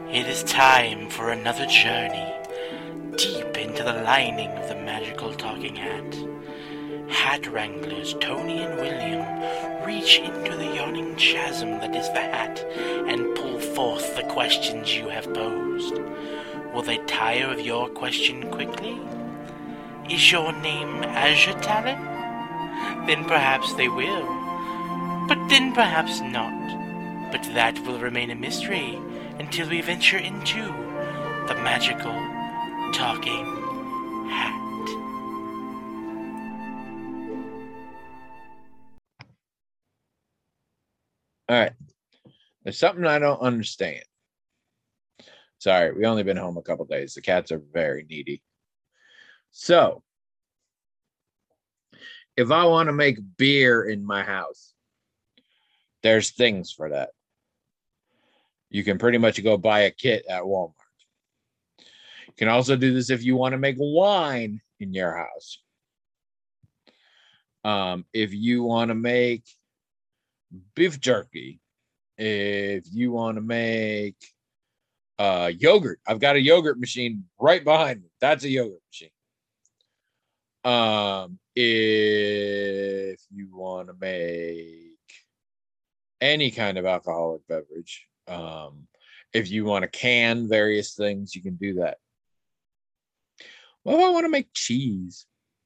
It is time for another journey deep into the lining of the magical talking hat. Hat wranglers Tony and William reach into the yawning chasm that is the hat and pull forth the questions you have posed. Will they tire of your question quickly? Is your name Azure Talon? Then perhaps they will, but then perhaps not. But that will remain a mystery until we venture into the magical talking hat. All right. There's something I don't understand. Sorry, we only been home a couple days. The cats are very needy. So, if I want to make beer in my house, there's things for that. You can pretty much go buy a kit at Walmart. You can also do this if you want to make wine in your house. If you want to make beef jerky, if you want to make yogurt, I've got a yogurt machine right behind me. That's a yogurt machine. If you want to make any kind of alcoholic beverage, if you want to can various things, you can do that. What if I want to make cheese?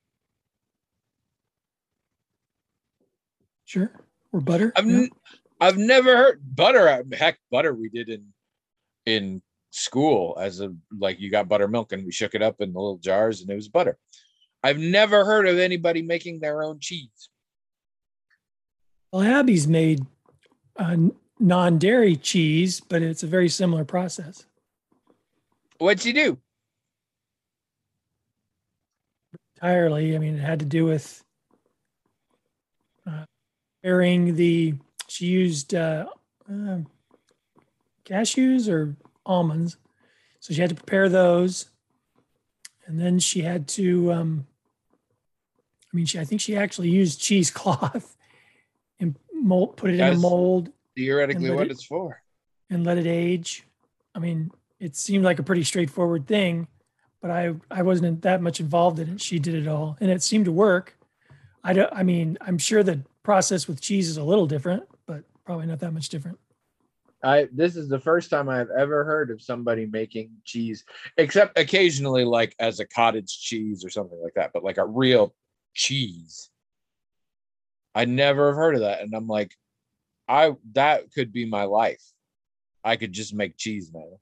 Sure. Or butter. I've never heard butter. Heck, butter we did in school as a, like, you got buttermilk and we shook it up in the little jars and it was butter. I've never heard of anybody making their own cheese. Well, Abby's made non-dairy cheese, but it's a very similar process. What'd you do? Entirely. I mean, it had to do with preparing she used cashews or almonds. So she had to prepare those. And then she had to, I think she actually used cheesecloth and put it in a mold. Theoretically what it's for. And let it age. I mean, it seemed like a pretty straightforward thing, but I wasn't that much involved in it. She did it all, and it seemed to work. I'm sure the process with cheese is a little different, but probably not that much different. This is the first time I've ever heard of somebody making cheese, except occasionally like as a cottage cheese or something like that, but like a real cheese. I never have heard of that. And I'm like, that could be my life. I could just make cheese now.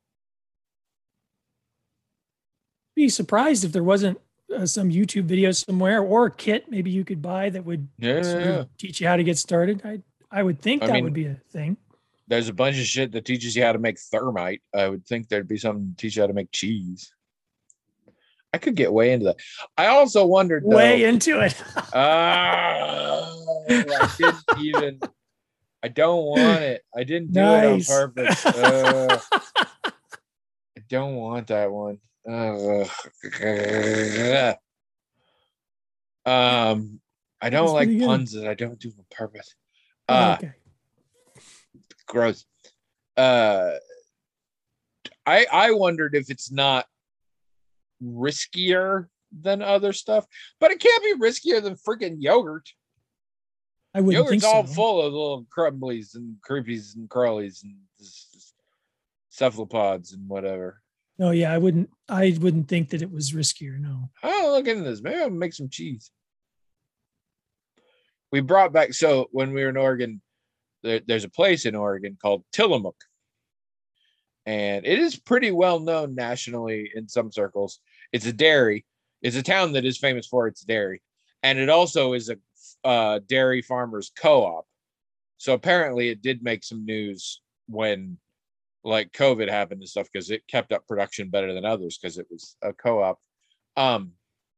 Be surprised if there wasn't some YouTube video somewhere or a kit maybe you could buy that would sort of teach you how to get started. I would think that would be a thing. There's a bunch of shit that teaches you how to make thermite. I would think there'd be something to teach you how to make cheese. I could get way into that. I also wondered into it. I don't want it. I didn't do it on purpose. I don't want that one. I don't like puns that I don't do on purpose. Okay. Gross. I wondered if it's not riskier than other stuff, but it can't be riskier than freaking yogurt. I wouldn't Yogurt's think all so. full of little crumblies and creepies and crawlies and cephalopods and whatever. No, yeah, I wouldn't think that it was riskier. No. Oh, look into this. Maybe I'll make some cheese. We brought back, so when we were in Oregon, there's a place in Oregon called Tillamook. And it is pretty well known nationally in some circles. It's a dairy. It's a town that is famous for its dairy. And it also is a dairy farmers co-op. So apparently it did make some news when like COVID happened and stuff, because it kept up production better than others because it was a co-op. And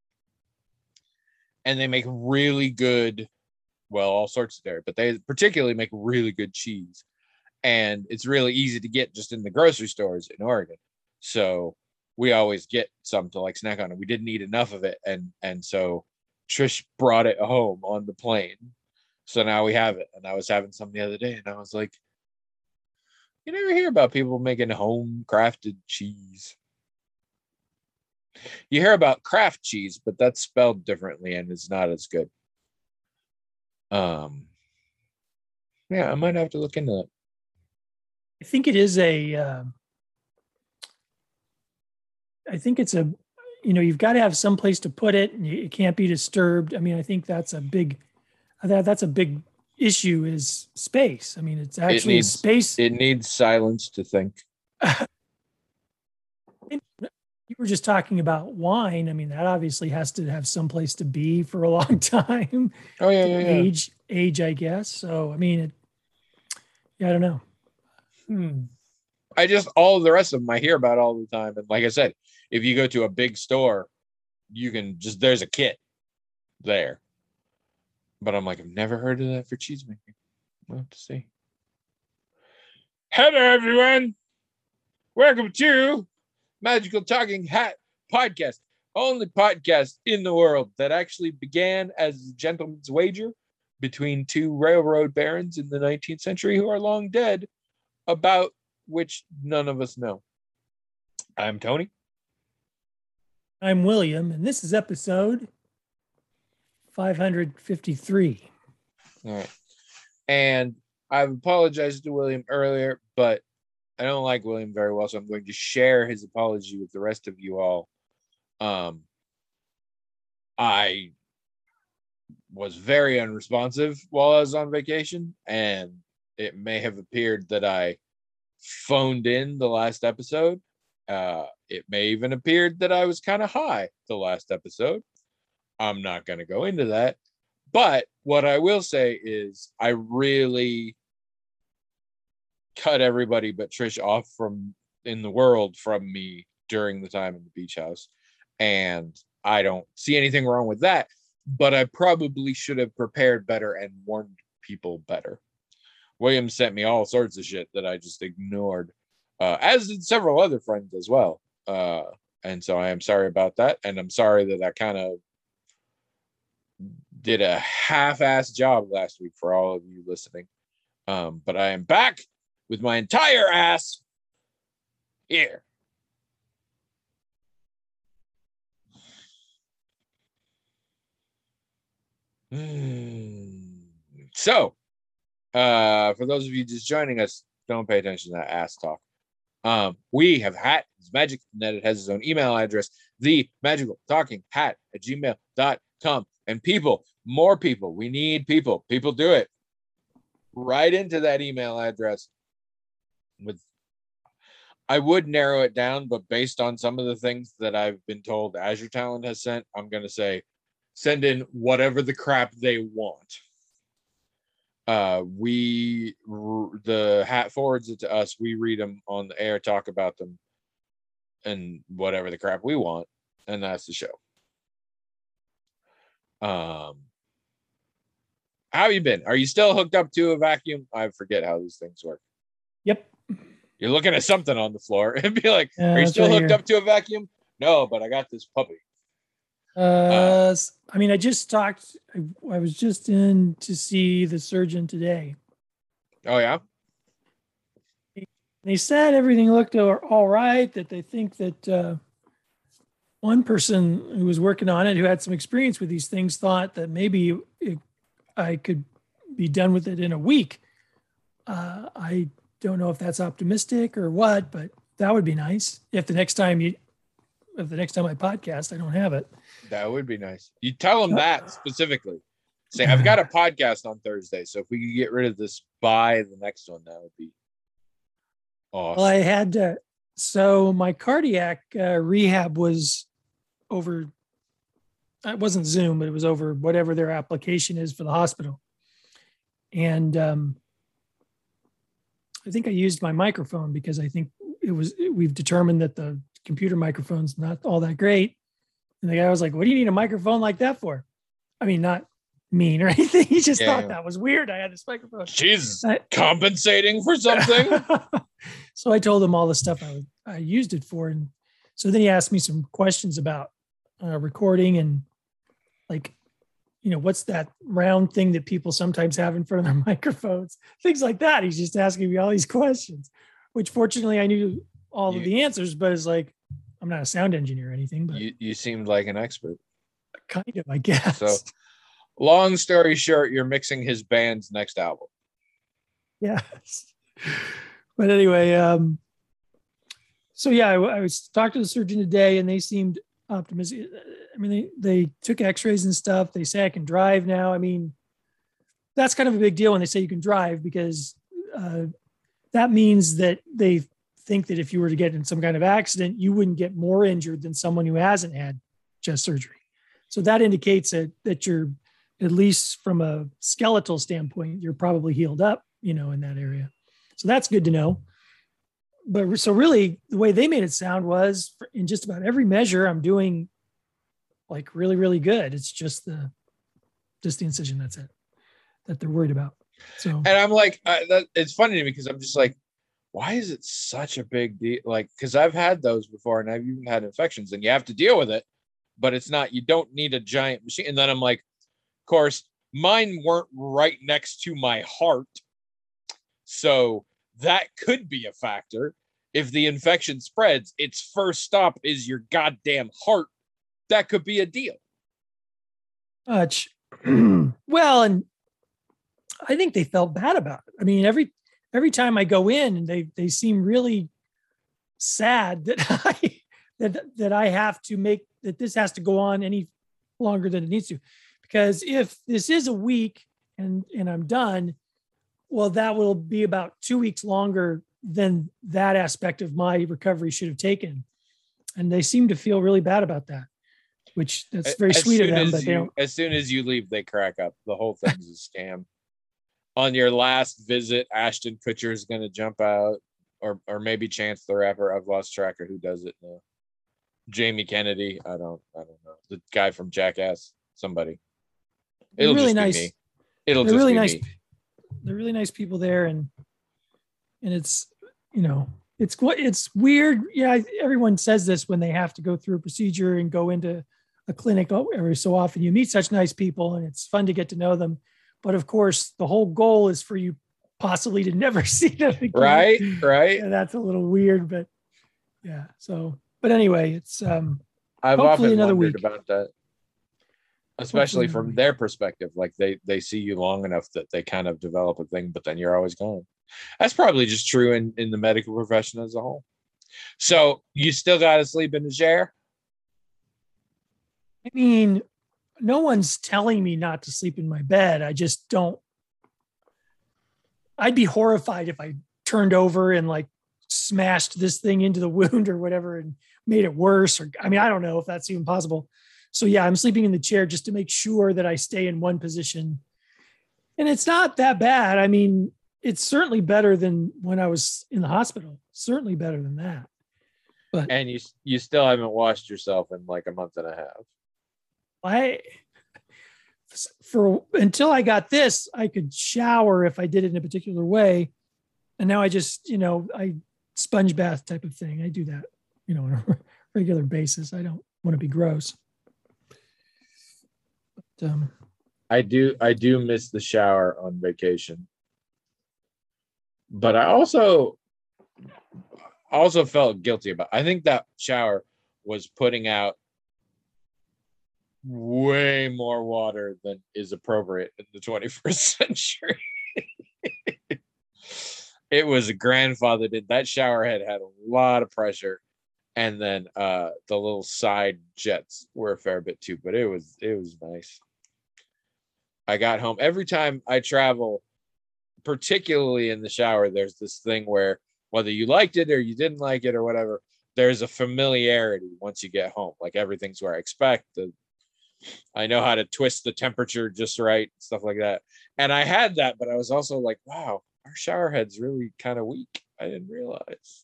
they make really good, well, all sorts of dairy, but they particularly make really good cheese. And it's really easy to get just in the grocery stores in Oregon. So we always get some to like snack on, and we didn't eat enough of it. And so Trish brought it home on the plane. So now we have it. And I was having some the other day and I was like, You never hear about people making home crafted cheese. You hear about craft cheese, but that's spelled differently and it's not as good. Yeah, I might have to look into that. I think it is a. I think it's a. You've got to have some place to put it, and it can't be disturbed. I mean, I think that's a big. That's a big issue is space. I mean, it's actually space. It needs silence to think. You were just talking about wine. I mean, that obviously has to have some place to be for a long time. Oh yeah. Age, I guess. So, I mean, I don't know. I just all of the rest of them I hear about all the time, and like I said, if you go to a big store, you can just there's a kit there. But I'm like, I've never heard of that for cheese making. We'll have to see. Hello, everyone. Welcome to Magical Talking Hat Podcast, only podcast in the world that actually began as a gentleman's wager between two railroad barons in the 19th century who are long dead, about which none of us know. I'm Tony. I'm William, and this is episode 553. All right. And I've apologized to William earlier, but I don't like William very well, so I'm going to share his apology with the rest of you all. I was very unresponsive while I was on vacation, and it may have appeared that I phoned in the last episode. It may even appeared that I was kind of high the last episode. I'm not going to go into that. But what I will say is I really cut everybody but Trish off from in the world from me during the time in the beach house. And I don't see anything wrong with that. But I probably should have prepared better and warned people better. William sent me all sorts of shit that I just ignored, as did several other friends as well. And so I am sorry about that. And I'm sorry that I kind of did a half-assed job last week for all of you listening. But I am back with my entire ass here. So, for those of you just joining us, don't pay attention to that ass talk. We have Hat is Magic, and that it has his own email address, the magical talking hat at gmail.com. And people, more people, we need people. People do it. Right into that email address. I would narrow it down, but based on some of the things that I've been told Azure Talent has sent, I'm going to say send in whatever the crap they want. The hat forwards it to us. We read them on the air, talk about them, and whatever the crap we want, and that's the show. How have you been? Are you still hooked up to a vacuum? I forget how these things work. Yep. You're looking at something on the floor and be like, are you still hooked up to a vacuum? No, but I got this puppy. I mean, I just talked. I was just in to see the surgeon today. Oh, yeah? They said everything looked all right, that they think that one person who was working on it, who had some experience with these things, thought that maybe I could be done with it in a week. I don't know if that's optimistic or what, but that would be nice. If the next time I podcast, I don't have it. That would be nice. You tell them that specifically. Say, I've got a podcast on Thursday, so if we could get rid of this by the next one, that would be awesome. Well, I had so my cardiac rehab was over. It wasn't Zoom, but it was over whatever their application is for the hospital. And I think I used my microphone because I think we've determined that the computer microphone's not all that great. And the guy was like, what do you need a microphone like that for? I mean, not mean or anything. He just thought that was weird. I had this microphone. Jesus, compensating for something. So I told him all the stuff I used it for. And so then he asked me some questions about recording and like what's that round thing that people sometimes have in front of their microphones? Things like that. He's just asking me all these questions, which fortunately I knew all of the answers, but it's like, I'm not a sound engineer or anything, but you seemed like an expert. Kind of, I guess. So long story short, you're mixing his band's next album. Yes. But anyway, so yeah, I was talking to the surgeon today and they seemed optimistic. I mean, they took x-rays and stuff. They say I can drive now. I mean, that's kind of a big deal when they say you can drive, because that means that they think that if you were to get in some kind of accident, you wouldn't get more injured than someone who hasn't had chest surgery. So that indicates that you're, at least from a skeletal standpoint, you're probably healed up, in that area. So that's good to know. But so really the way they made it sound was in just about every measure, I'm doing like really, really good. It's just the incision. That's it, that they're worried about. So, and I'm like, it's funny to me because I'm just like, why is it such a big deal? Like, because I've had those before and I've even had infections and you have to deal with it, but it's not, you don't need a giant machine. And then I'm like, of course, mine weren't right next to my heart. So that could be a factor. If the infection spreads, its first stop is your goddamn heart. That could be a deal. Well, and I think they felt bad about it. I mean, every time I go in, they seem really sad that I have to make that this has to go on any longer than it needs to, because if this is a week and I'm done, well, that will be about 2 weeks longer than that aspect of my recovery should have taken, and they seem to feel really bad about that, which that's very sweet of them. But as soon as you leave, they crack up. The whole thing's a scam. On your last visit, Ashton Kutcher is going to jump out, or maybe Chance the Rapper. I've lost track of who does it now. Jamie Kennedy. I don't know. The guy from Jackass. Somebody. It'll really just nice. Be me. It'll just really be nice. Me. They're really nice people there, and it's it's weird. Yeah, everyone says this when they have to go through a procedure and go into a clinic every so often. You meet such nice people, and it's fun to get to know them. But of course, the whole goal is for you possibly to never see them again. Right. And that's a little weird, but yeah. So, but anyway, it's I've often wondered about that, especially from their perspective. Like they see you long enough that they kind of develop a thing, but then you're always gone. That's probably just true in the medical profession as a whole. So you still got to sleep in the chair? I mean, no one's telling me not to sleep in my bed. I just don't. I'd be horrified if I turned over and like smashed this thing into the wound or whatever and made it worse. Or, I mean, I don't know if that's even possible. So yeah, I'm sleeping in the chair just to make sure that I stay in one position. And it's not that bad. I mean, it's certainly better than when I was in the hospital. Certainly better than that. But and you still haven't washed yourself in like a month and a half. Until I got this, I could shower if I did it in a particular way. And now I just, I sponge bath type of thing. I do that, on a regular basis. I don't want to be gross. But, I do miss the shower on vacation. But I also felt guilty about it. I think that shower was putting out way more water than is appropriate in the 21st century. It was a grandfather did. That shower head had a lot of pressure, and then the little side jets were a fair bit too, but it was nice. I got home. Every time I travel, particularly in the shower, there's this thing where whether you liked it or you didn't like it or whatever, there's a familiarity once you get home. Like everything's where I expect. I know how to twist the temperature just right, stuff like that. And I had that, but I was also like, wow, our shower head's really kind of weak. I didn't realize.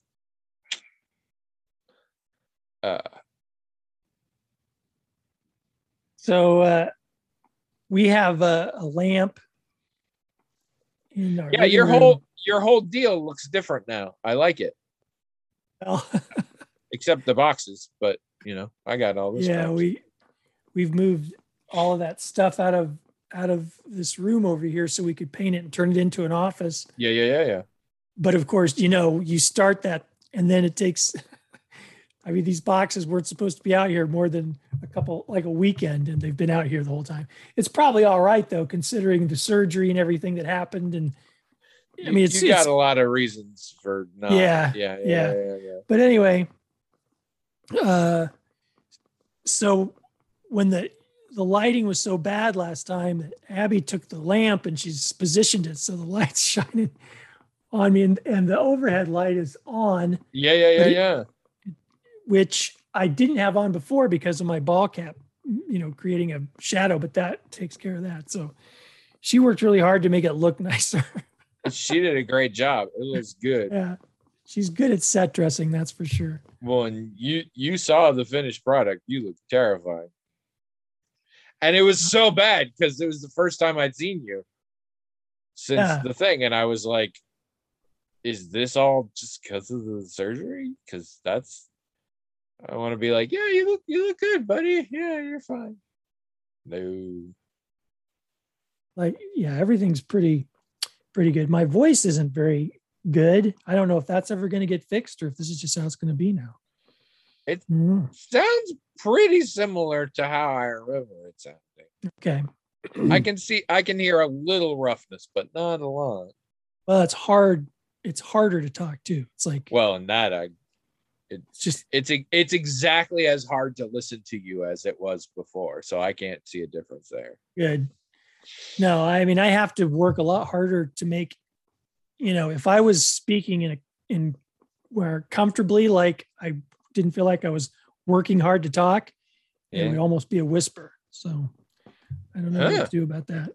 So we have a lamp in our your whole deal looks different now. I like it. Well, except the boxes, but I got all this. Yeah, we've moved all of that stuff out of this room over here so we could paint it and turn it into an office. Yeah. But of course, you start that and then it takes, I mean, these boxes weren't supposed to be out here more than like a weekend, and they've been out here the whole time. It's probably all right though, considering the surgery and everything that happened. And I mean, you got a lot of reasons for not. Yeah. But anyway, so when the lighting was so bad last time that Abby took the lamp and she's positioned it so the light's shining on me, and the overhead light is on. Yeah. Which I didn't have on before because of my ball cap, creating a shadow, but that takes care of that. So she worked really hard to make it look nicer. She did a great job. It looks good. Yeah. She's good at set dressing, that's for sure. Well, and you saw the finished product. You look terrified. And it was so bad because it was the first time I'd seen you since the thing. And I was like, is this all just because of the surgery? Because I want to be like, yeah, you look good, buddy. Yeah, you're fine. No. Like, yeah, everything's pretty good. My voice isn't very good. I don't know if that's ever going to get fixed or if this is just how it's going to be now. It sounds pretty similar to how I remember it sounding. Okay. I can hear a little roughness, but not a lot. Well, it's hard. It's harder to talk too. It's like, well, in that it's exactly as hard to listen to you as it was before. So I can't see a difference there. Good. No, I mean, I have to work a lot harder to make, if I was speaking in where comfortably, like I didn't feel like I was working hard to talk, it would almost be a whisper. So I don't know what to do about that.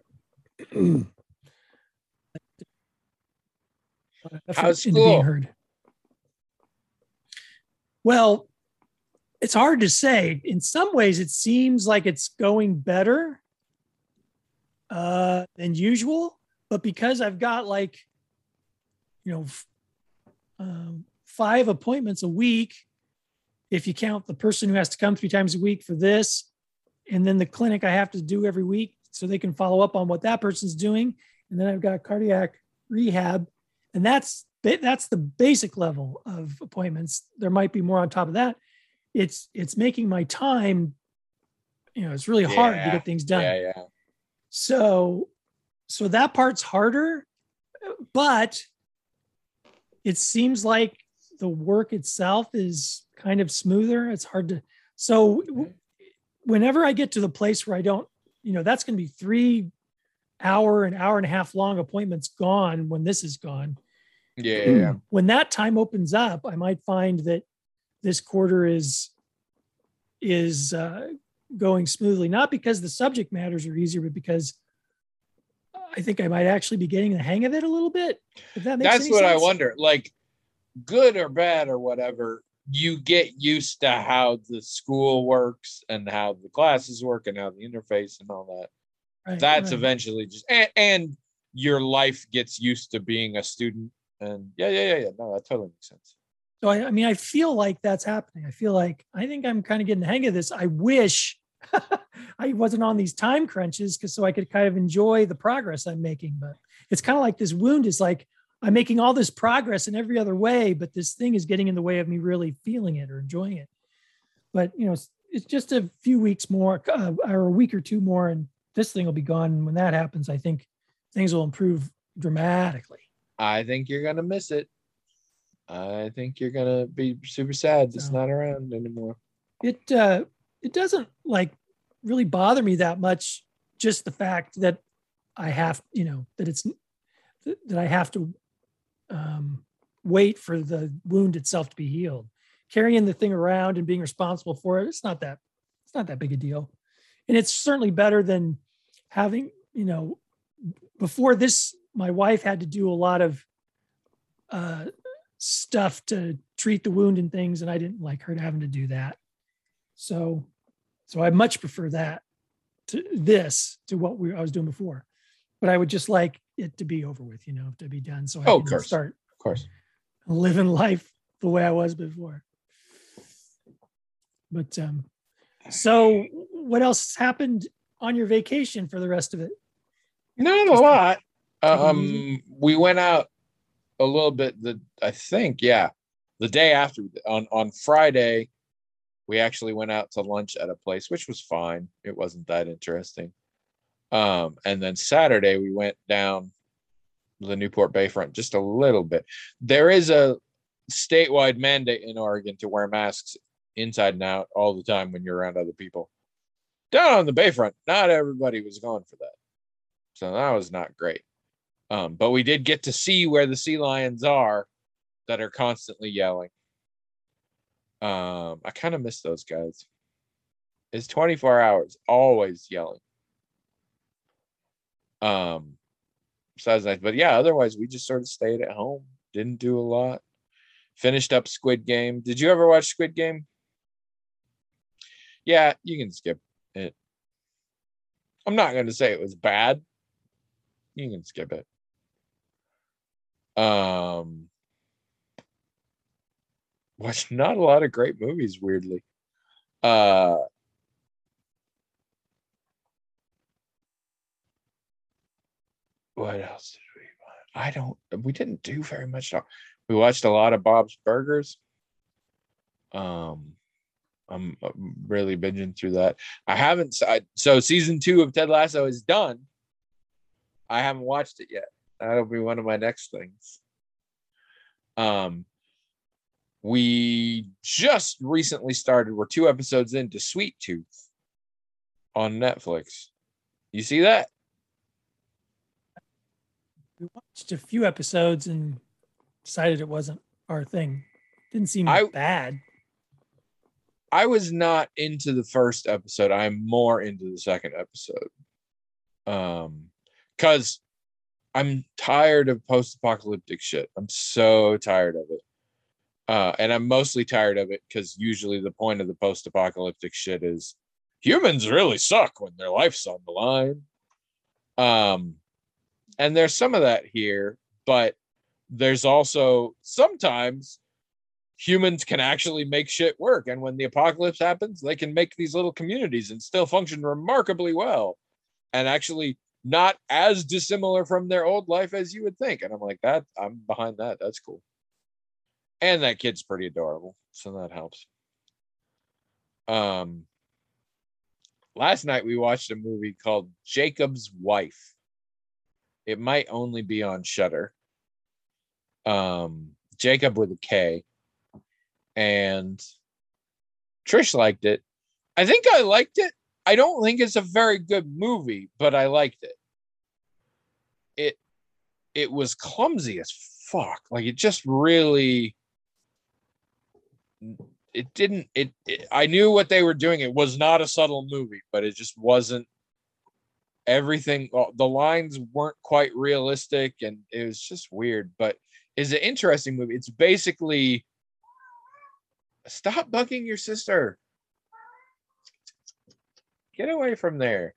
How's school? Well, it's hard to say. In some ways, it seems like it's going better than usual, but because I've got 5 appointments a week, if you count the person who has to come 3 times a week for this, and then the clinic I have to do every week so they can follow up on what that person's doing. And then I've got cardiac rehab, and that's the basic level of appointments. There might be more on top of that. It's making my time, it's really hard to get things done. Yeah. So that part's harder, but it seems like the work itself is kind of smoother. It's hard to, so whenever I get to the place where I don't, that's going to be 3 hour, an hour and a half long appointments gone when this is gone. Yeah. When that time opens up, I might find that this quarter is going smoothly, not because the subject matters are easier, but because I think I might actually be getting the hang of it a little bit. If that makes That's any what sense. I wonder. Like, good or bad or whatever, you get used to how the school works and how the classes work and how the interface and all that. Right, That's eventually just and your life gets used to being a student. And yeah. No, that totally makes sense. So I feel like that's happening. I think I'm kind of getting the hang of this. I wish I wasn't on these time crunches so I could kind of enjoy the progress I'm making. But it's kind of like this wound is like, I'm making all this progress in every other way, but this thing is getting in the way of me really feeling it or enjoying it. But, it's just a few weeks more or a week or 2 more, and this thing will be gone. And when that happens, I think things will improve dramatically. I think you're going to miss it. I think you're going to be super sad it's not around anymore. It doesn't really bother me that much. Just the fact that I have, that I have to wait for the wound itself to be healed. Carrying the thing around and being responsible for it, it's not that big a deal. And it's certainly better than having, before this, my wife had to do a lot of stuff to treat the wound and things, and I didn't like her having to do that. So I much prefer that to what I was doing before. But I would just like it to be over with, to be done. So I can start living life the way I was before. But so what else happened on your vacation for the rest of it? Not a Just lot. take it easy? We went out a little bit. I think, yeah, the day after on Friday, we actually went out to lunch at a place, which was fine. It wasn't that interesting. And then Saturday we went down the Newport Bayfront just a little bit. There is a statewide mandate in Oregon to wear masks inside and out all the time when you're around other people. Down on the Bayfront, not everybody was going for that. So that was not great. But we did get to see where the sea lions are that are constantly yelling. I kind of miss those guys. It's 24 hours, always yelling. So that was nice. But yeah, otherwise we just sort of stayed at home, didn't do a lot. Finished up Squid Game. Did you ever watch Squid Game? Yeah, you can skip it. I'm not going to say it was bad. You can skip it. Watched not a lot of great movies, weirdly. What else did we watch? We didn't do very much. We watched a lot of Bob's Burgers. I'm really binging through that. I haven't. So season 2 of Ted Lasso is done. I haven't watched it yet. That'll be one of my next things. We just recently started. We're 2 episodes into Sweet Tooth on Netflix. You see that? We watched a few episodes and decided it wasn't our thing. Didn't seem bad. I was not into the first episode. I'm more into the second episode. Because I'm tired of post-apocalyptic shit. I'm so tired of it. And I'm mostly tired of it because usually the point of the post-apocalyptic shit is humans really suck when their life's on the line. And there's some of that here, but there's also sometimes humans can actually make shit work. And when the apocalypse happens, they can make these little communities and still function remarkably well. And actually not as dissimilar from their old life as you would think. And I'm like, I'm behind that. That's cool. And that kid's pretty adorable. So that helps. Last night we watched a movie called Jacob's Wife. It might only be on Shudder. Jacob with a K. And Trish liked it. I think I liked it. I don't think it's a very good movie, but I liked it. It was clumsy as fuck. Like it just really I knew what they were doing. It was not a subtle movie, but it just wasn't everything. The lines weren't quite realistic and it was just weird, but it's an interesting movie. It's basically stop bugging your sister. Get away from there.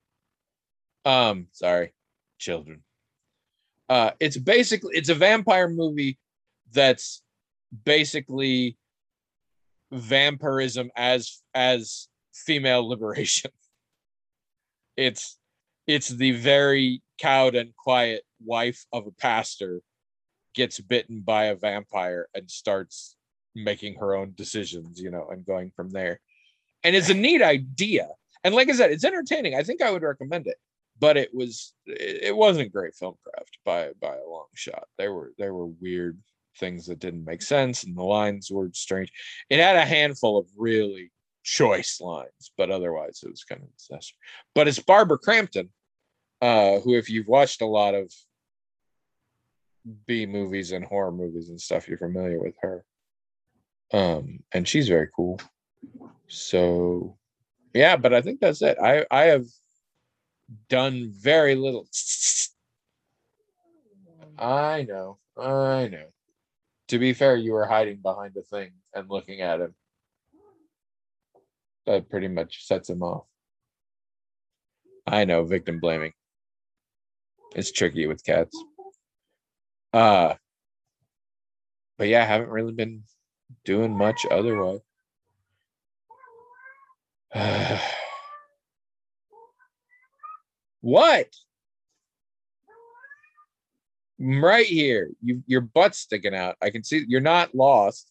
Sorry, children. It's a vampire movie that's basically vampirism as female liberation. It's the very cowed and quiet wife of a pastor gets bitten by a vampire and starts making her own decisions, and going from there. And it's a neat idea. And like I said, it's entertaining. I think I would recommend it. But it wasn't great film craft by a long shot. There were weird things that didn't make sense, and the lines were strange. It had a handful of really choice lines, but otherwise it was kind of disaster. But it's Barbara Crampton, who, if you've watched a lot of B movies and horror movies and stuff, you're familiar with her. And she's very cool. So yeah, but I think that's it. I have done very little. I know. To be fair, you were hiding behind a thing and looking at him. That pretty much sets him off. I know, victim blaming. It's tricky with cats. But yeah, I haven't really been doing much otherwise. What? I'm right here. Your butt's sticking out. I can see you're not lost.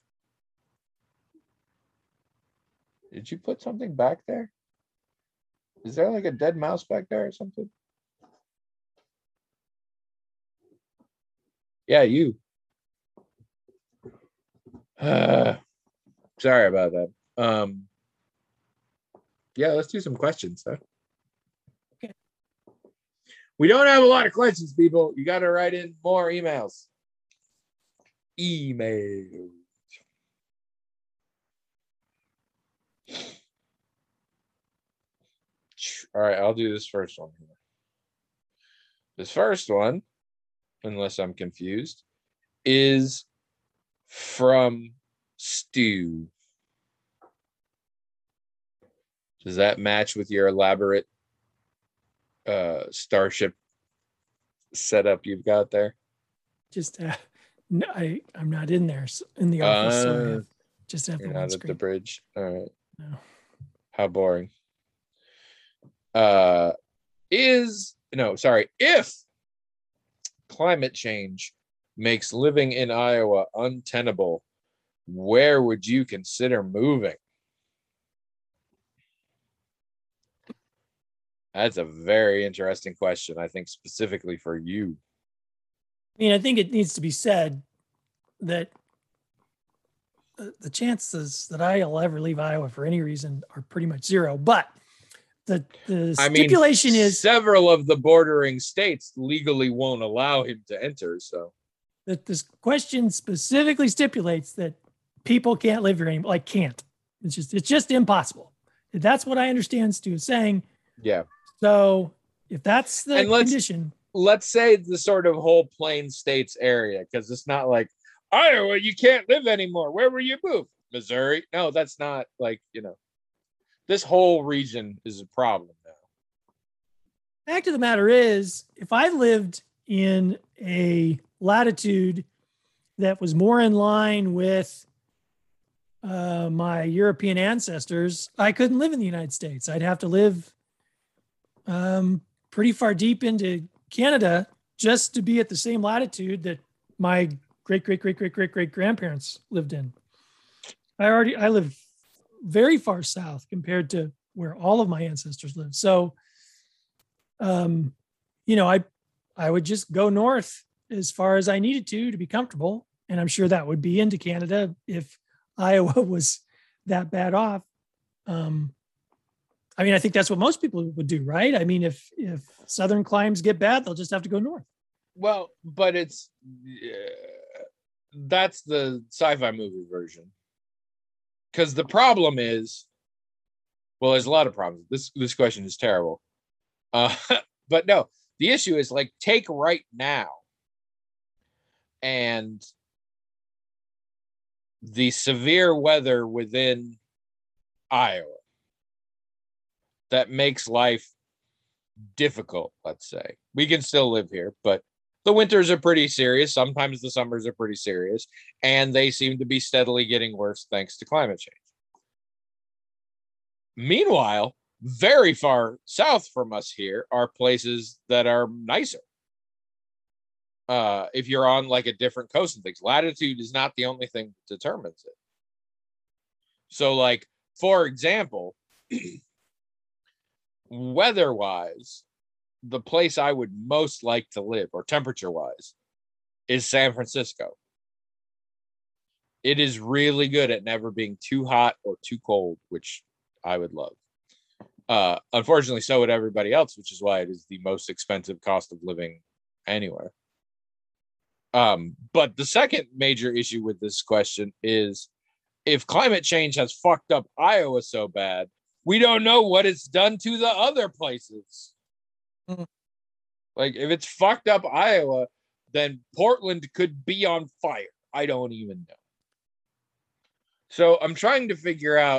Did you put something back there? Is there like a dead mouse back there or something? Yeah, you. Sorry about that. Yeah, let's do some questions, though. Okay. We don't have a lot of questions, people. You got to write in more emails. Email. All right, I'll do this first one here. This first one, unless I'm confused, is from Stu. Does that match with your elaborate starship setup you've got there? Just no, I'm not in there in the office, so I just have the You're one not screen. at the bridge. All right. No. How boring. If climate change makes living in Iowa untenable, where would you consider moving? That's a very interesting question, I think, specifically for you. I mean, I think it needs to be said that the chances that I'll ever leave Iowa for any reason are pretty much zero. But the stipulation is several of the bordering states legally won't allow him to enter. So that this question specifically stipulates that people can't live here anymore. Like can't. It's just impossible. That's what I understand Stu is saying. Yeah. So if that's the condition, let's say the sort of whole Plain States area, because it's not like Iowa, you can't live anymore. Where will you move? Missouri? No, that's not like, this whole region is a problem now. Fact of the matter is, if I lived in a latitude that was more in line with my European ancestors, I couldn't live in the United States. I'd have to live pretty far deep into Canada just to be at the same latitude that my great grandparents lived in. I live very far south compared to where all of my ancestors lived. So, I would just go north as far as I needed to be comfortable. And I'm sure that would be into Canada if Iowa was that bad off. I think that's what most people would do, right? I mean, if southern climes get bad, they'll just have to go north. Well, but that's the sci-fi movie version. Because the problem is, well, there's a lot of problems. This question is terrible. But no, the issue is like take right now and the severe weather within Iowa that makes life difficult, let's say. We can still live here, but the winters are pretty serious. Sometimes the summers are pretty serious, and they seem to be steadily getting worse thanks to climate change. Meanwhile, very far south from us here are places that are nicer. If you're on like a different coast and things, latitude is not the only thing that determines it. So, like, for example, weather-wise, the place I would most like to live, or temperature-wise, is San Francisco. It is really good at never being too hot or too cold, which I would love. Unfortunately, so would everybody else, which is why it is the most expensive cost of living anywhere. But the second major issue with this question is if climate change has fucked up Iowa so bad, we don't know what it's done to the other places. Mm-hmm. Like, if it's fucked up Iowa, then Portland could be on fire. I don't even know. So I'm trying to figure out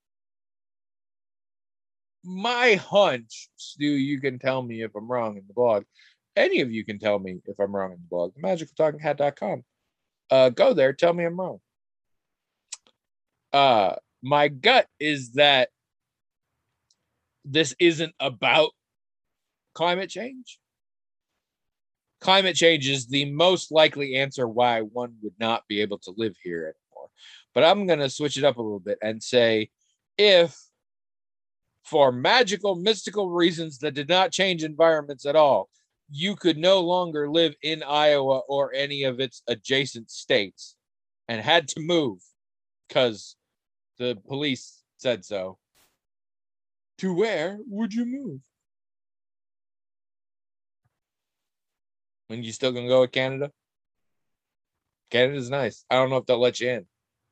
my hunch. Stu, you can tell me if I'm wrong in the blog. Any of you can tell me if I'm wrong in the blog. MagicalTalkingHat.com. Go there. Tell me I'm wrong. My gut is that this isn't about climate change. Climate change is the most likely answer why one would not be able to live here anymore. But I'm going to switch it up a little bit and say, if for magical, mystical reasons that did not change environments at all, you could no longer live in Iowa or any of its adjacent states and had to move because the police said so, to where would you move? And you still gonna go with Canada? Canada's nice. I don't know if they'll let you in.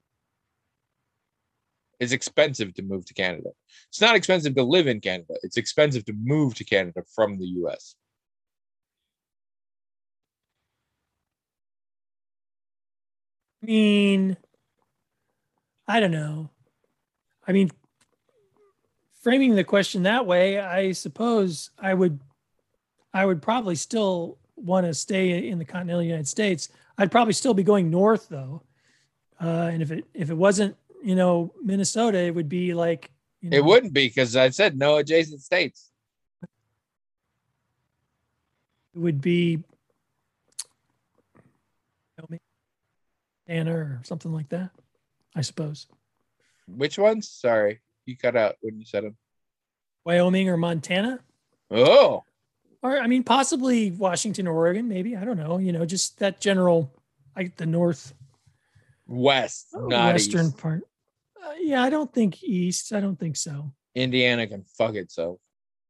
It's expensive to move to Canada. It's not expensive to live in Canada. It's expensive to move to Canada from the US. I mean, I don't know. I mean, framing the question that way, I suppose I would probably still want to stay in the continental United States. I'd probably still be going north though. And if it wasn't, Minnesota, it would be like, It wouldn't be, because I said no adjacent states. It would be Montana or something like that, I suppose. Which ones? Sorry, you cut out when you said them. Wyoming or Montana? Oh. Or, I mean, possibly Washington or Oregon, maybe. I don't know. Just that general, like the north. West, not western east. Part. Yeah, I don't think east. I don't think so. Indiana can fuck itself.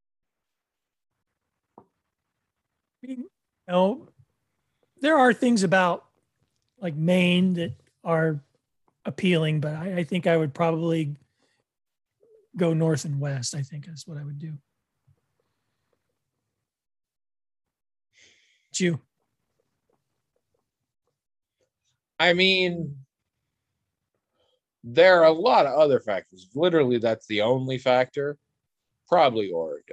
I mean, there are things about like Maine that are appealing, but I think I would probably go north and west. I think is what I would do. You? I mean, there are a lot of other factors. Literally, that's the only factor. Probably Oregon.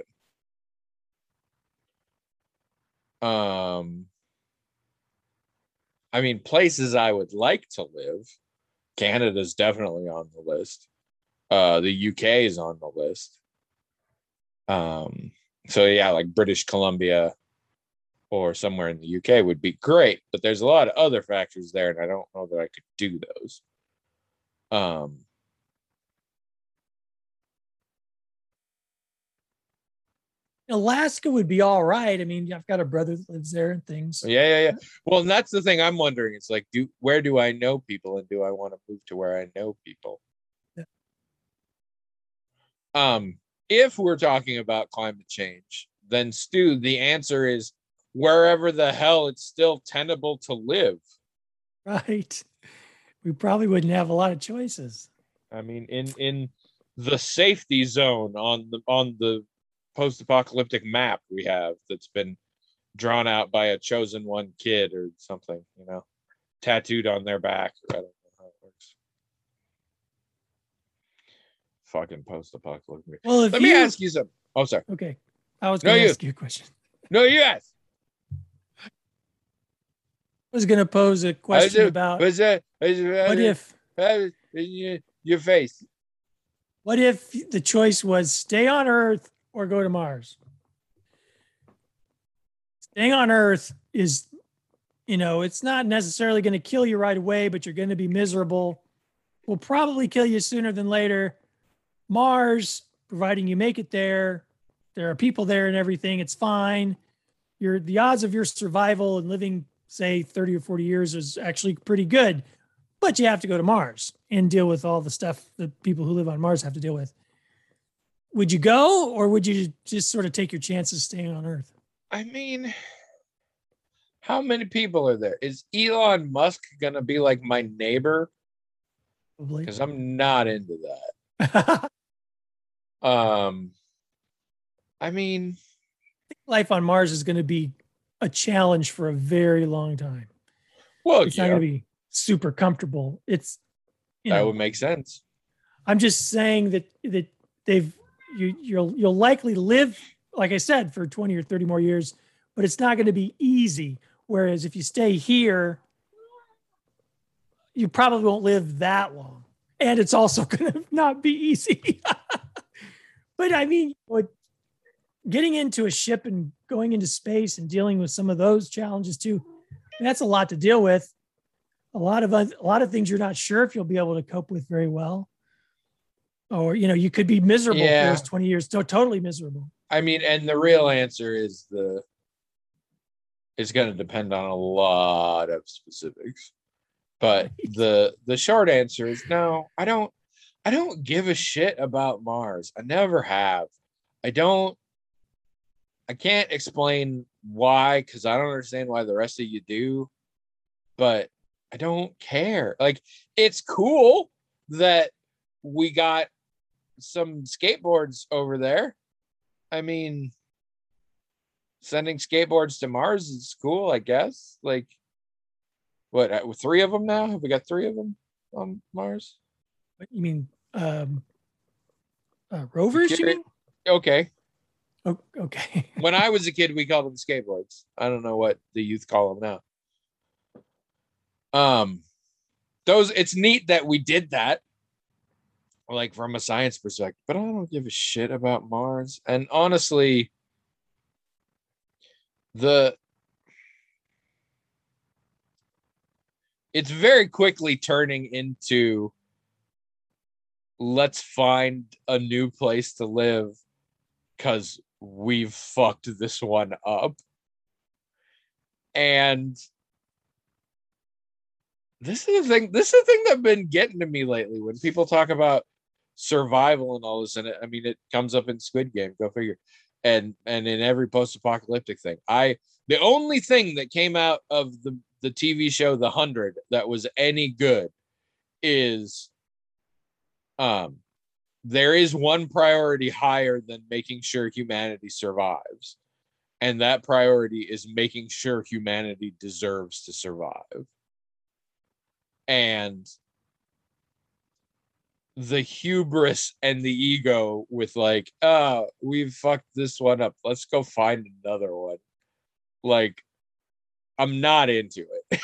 I mean, places I would like to live. Canada's definitely on the list. The UK is on the list. So yeah, like British Columbia or somewhere in the UK would be great, but there's a lot of other factors there, and I don't know that I could do those. Alaska would be all right. I mean, I've got a brother that lives there and things. Yeah. Well, and that's the thing I'm wondering. It's like, where do I know people, and do I want to move to where I know people? Yeah. If we're talking about climate change, then Stu, the answer is wherever the hell it's still tenable to live. Right. We probably wouldn't have a lot of choices. I mean, in the safety zone on the post-apocalyptic map we have that's been drawn out by a chosen one kid or something, tattooed on their back. I don't know how it works. Fucking post-apocalyptic. Well, let me ask you something. Oh, sorry. Okay. I was going to ask you a question. No, you ask. I was going to pose a question about what if your face. What if the choice was stay on Earth or go to Mars? Staying on Earth is, it's not necessarily going to kill you right away, but you're going to be miserable. Will probably kill you sooner than later. Mars, providing you make it there are people there and everything. It's fine. The odds of your survival and living, say, 30 or 40 years is actually pretty good. But you have to go to Mars and deal with all the stuff that people who live on Mars have to deal with. Would you go, or would you just sort of take your chances staying on Earth? I mean, how many people are there? Is Elon Musk going to be like my neighbor? Probably. Because I'm not into that. I mean, life on Mars is going to be a challenge for a very long time. Well, it's not going to be super comfortable. It's that would make sense. I'm just saying that you'll likely live, like I said, for 20 or 30 more years, but it's not going to be easy. Whereas if you stay here, you probably won't live that long, and it's also going to not be easy. But I mean, getting into a ship and going into space and dealing with some of those challenges too, that's a lot to deal with. A lot of things you're not sure if you'll be able to cope with very well, or you could be miserable for those 20 years, totally miserable. I mean, and the real answer is it's going to depend on a lot of specifics. But the short answer is no. I don't give a shit about Mars. I never have. I can't explain why, because I don't understand why the rest of you do, but I don't care. Like, it's cool that we got some skateboards over there. I mean, sending skateboards to Mars is cool, I guess. Like, what, 3 of them now? Have we got 3 of them on Mars? What you mean? Rovers, you mean? Okay. Oh, okay. When I was a kid, we called them skateboards. I don't know what the youth call them now. It's neat that we did that, like, from a science perspective, but I don't give a shit about Mars. And honestly, it's very quickly turning into, let's find a new place to live because we've fucked this one up. And this is the thing that's been getting to me lately when people talk about survival and all this. And I mean, it comes up in Squid Game, go figure, and in every post-apocalyptic thing. The only thing that came out of the TV show The 100 that was any good is there is one priority higher than making sure humanity survives, and that priority is making sure humanity deserves to survive. And the hubris and the ego with, like, we've fucked this one up, let's go find another one. Like, I'm not into it.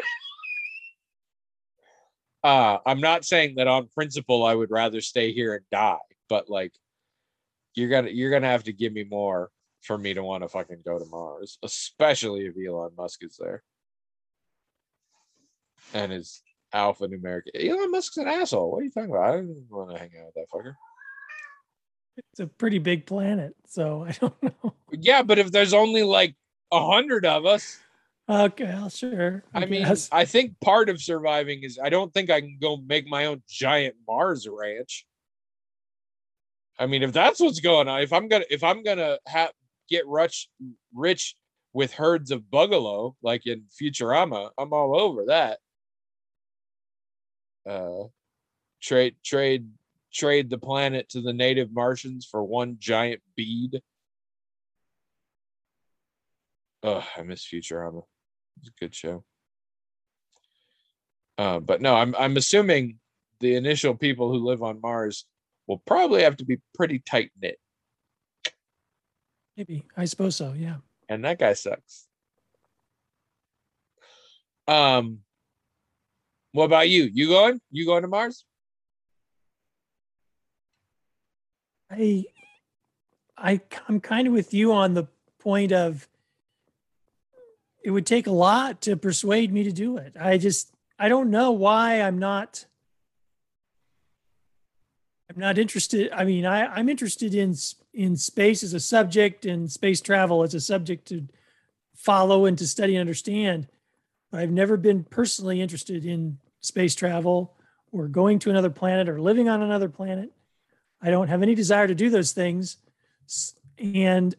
I'm not saying that on principle I would rather stay here and die, but, like, you're gonna have to give me more for me to want to fucking go to Mars, especially if Elon Musk is there and is alphanumeric. Elon Musk's an asshole. What are you talking about? I don't want to hang out with that fucker. It's a pretty big planet, so I don't know. Yeah, but if there's only like 100 of us. Okay, well, sure. I mean, I think part of surviving is I don't think I can go make my own giant Mars ranch. I mean, if that's what's going on, if I'm gonna get rich with herds of buffalo like in Futurama, I'm all over that. Trade the planet to the native Martians for one giant bead. I miss Futurama. It's a good show. But no, I'm assuming the initial people who live on Mars will probably have to be pretty tight knit. Maybe. I suppose so, yeah. And that guy sucks. What about you? You going? You going to Mars? I'm kind of with you on the point of it would take a lot to persuade me to do it. I don't know why I'm not interested. I mean, I'm interested in space as a subject and space travel as a subject to follow and to study and understand. But I've never been personally interested in space travel or going to another planet or living on another planet. I don't have any desire to do those things. And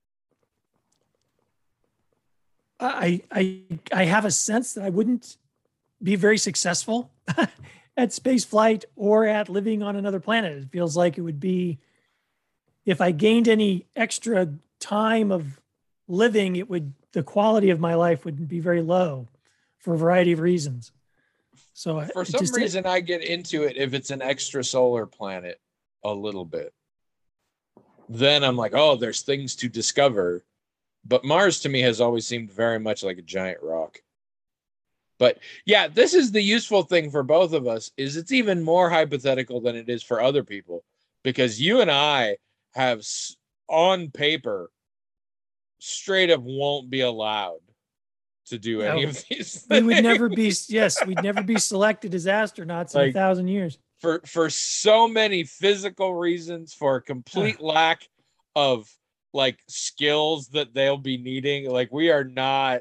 I have a sense that I wouldn't be very successful at space flight or at living on another planet. It feels like it would be, if I gained any extra time of living, the quality of my life would be very low for a variety of reasons. So for some reason, I get into it if it's an extrasolar planet a little bit. Then I'm like, oh, there's things to discover. But Mars to me has always seemed very much like a giant rock. But yeah, this is the useful thing for both of us, is it's even more hypothetical than it is for other people, because you and I have on paper straight up won't be allowed to do any of these we things. would never be we'd never be selected as astronauts in Like, 1,000 years. For so many physical reasons, for a complete lack of like skills that they'll be needing. Like, we are not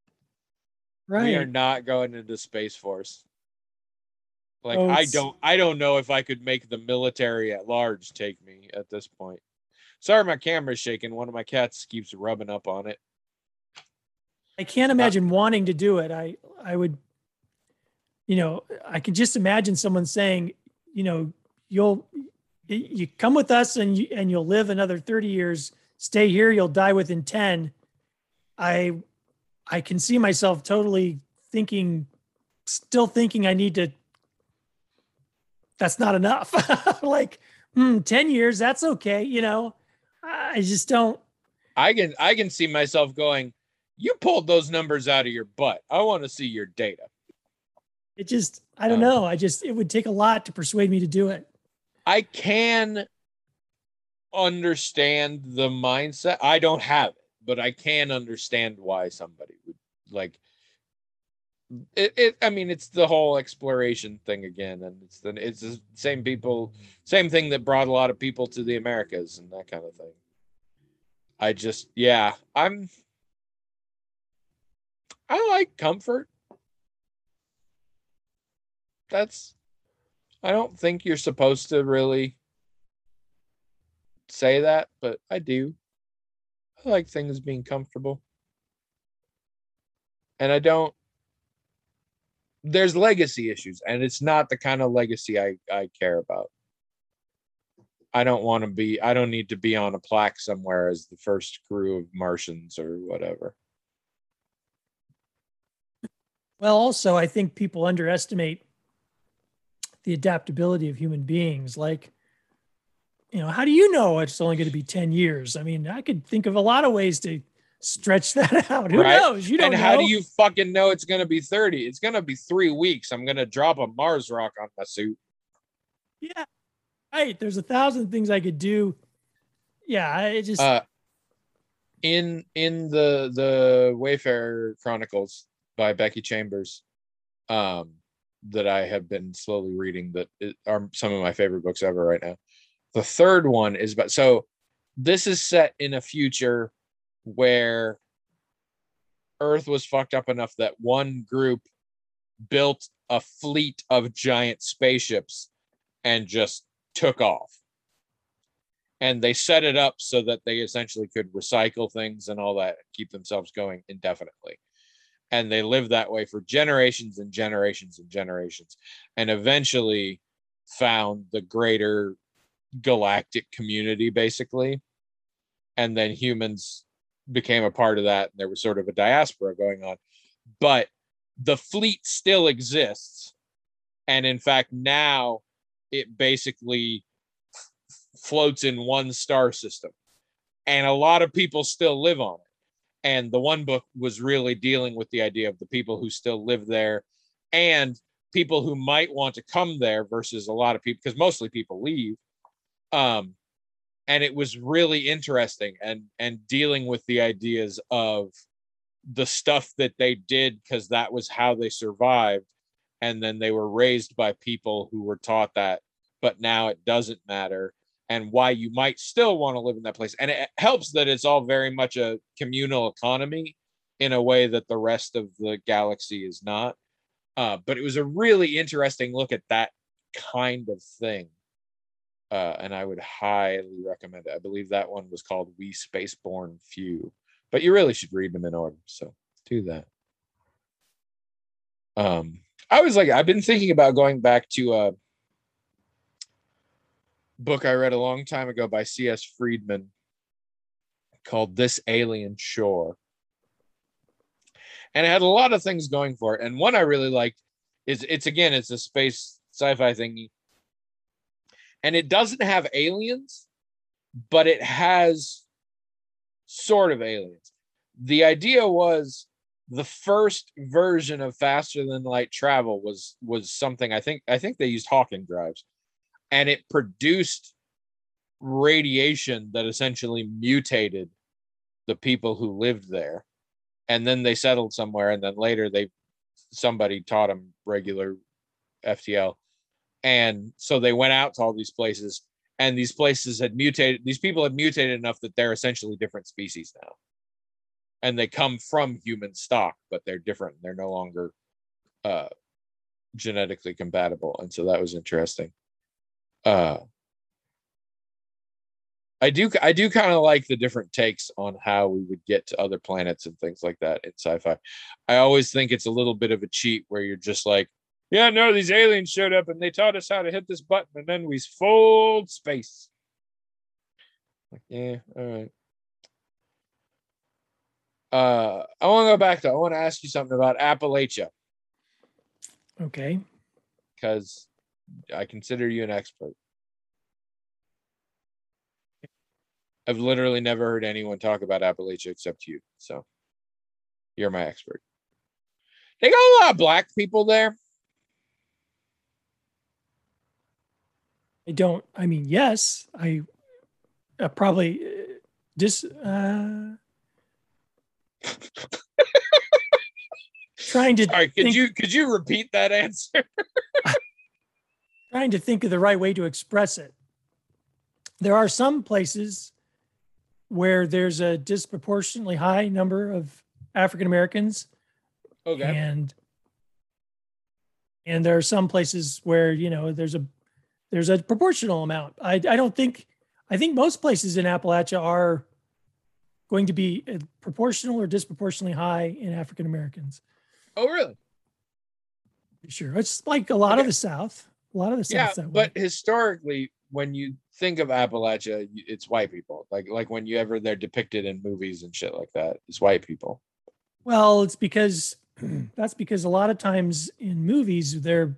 going into Space Force. Like, I don't know if I could make the military at large take me at this point. Sorry, my camera's shaking. One of my cats keeps rubbing up on it. I can't imagine wanting to do it. I would, I could just imagine someone saying, you come with us and you'll live another 30 years, stay here, you'll die within 10. I can see myself totally still thinking I need to, that's not enough. Like, 10 years, that's okay. I just don't. I can see myself going, you pulled those numbers out of your butt. I want to see your data. It just, I don't know. It would take a lot to persuade me to do it. I can understand the mindset. I don't have it, but I can understand why somebody would like it. I mean, it's the whole exploration thing again, and it's the same thing that brought a lot of people to the Americas and that kind of thing. I like comfort. I don't think you're supposed to really say that, but I do. I like things being comfortable. And there's legacy issues, and it's not the kind of legacy I care about. I don't need to be on a plaque somewhere as the first crew of Martians or whatever. Well, also, I think people underestimate the adaptability of human beings. Like, how do you know it's only going to be 10 years? I mean, I could think of a lot of ways to stretch that out. Who knows? You don't know. And how do you fucking know it's going to be 30? It's going to be 3 weeks. I'm going to drop a Mars rock on my suit. Yeah. Right. There's 1,000 things I could do. Yeah. It just. In the Wayfarer Chronicles by Becky Chambers, that I have been slowly reading, that are some of my favorite books ever right now. The third one is about, so this is set in a future where Earth was fucked up enough that one group built a fleet of giant spaceships and just took off. And they set it up so that they essentially could recycle things and all that, keep themselves going indefinitely. And they lived that way for generations and generations and generations, and eventually found the greater galactic community, basically. And then humans became a part of that, and there was sort of a diaspora going on. But the fleet still exists. And in fact, now it basically floats in one star system. And a lot of people still live on it. And the one book was really dealing with the idea of the people who still live there and people who might want to come there versus a lot of people, because mostly people leave. And it was really interesting and dealing with the ideas of the stuff that they did because that was how they survived. And then they were raised by people who were taught that, but now it doesn't matter. And why you might still want to live in that place. And it helps that it's all very much a communal economy in a way that the rest of the galaxy is not. But it was a really interesting look at that kind of thing. And I would highly recommend it. I believe that one was called We Spaceborne Few. But you really should read them in order. So do that. I've been thinking about going back to book I read a long time ago by C.S. Friedman called This Alien Shore. And it had a lot of things going for it. And one I really liked is it's a space sci-fi thingy. And it doesn't have aliens, but it has sort of aliens. The idea was the first version of faster than light travel was something I think they used Hawking drives. And it produced radiation that essentially mutated the people who lived there, and then they settled somewhere, and then later somebody taught them regular FTL, and so they went out to all these places, and these places had mutated. These people had mutated enough that they're essentially different species now, and they come from human stock, but they're different. They're no longer genetically compatible, and so that was interesting. I do kind of like the different takes on how we would get to other planets and things like that in sci-fi. I always think it's a little bit of a cheat where you're just like, yeah, no, these aliens showed up and they taught us how to hit this button and then we fold space. Like, yeah, all right. I want to ask you something about Appalachia. Okay. Because I consider you an expert. I've literally never heard anyone talk about Appalachia except you. So you're my expert. They got a lot of black people there. I mean, yes, I probably just trying to. Sorry, could you repeat that answer? Trying to think of the right way to express it. There are some places where there's a disproportionately high number of African Americans. Okay. And there are some places where, there's a proportional amount. I think most places in Appalachia are going to be proportional or disproportionately high in African Americans. Oh, really? Sure. It's like a lot of the South. A lot of the South. Yeah, but historically, when you think of Appalachia, it's white people. Like whenever they're depicted in movies and shit like that, it's white people. Well, it's because that's because a lot of times in movies they're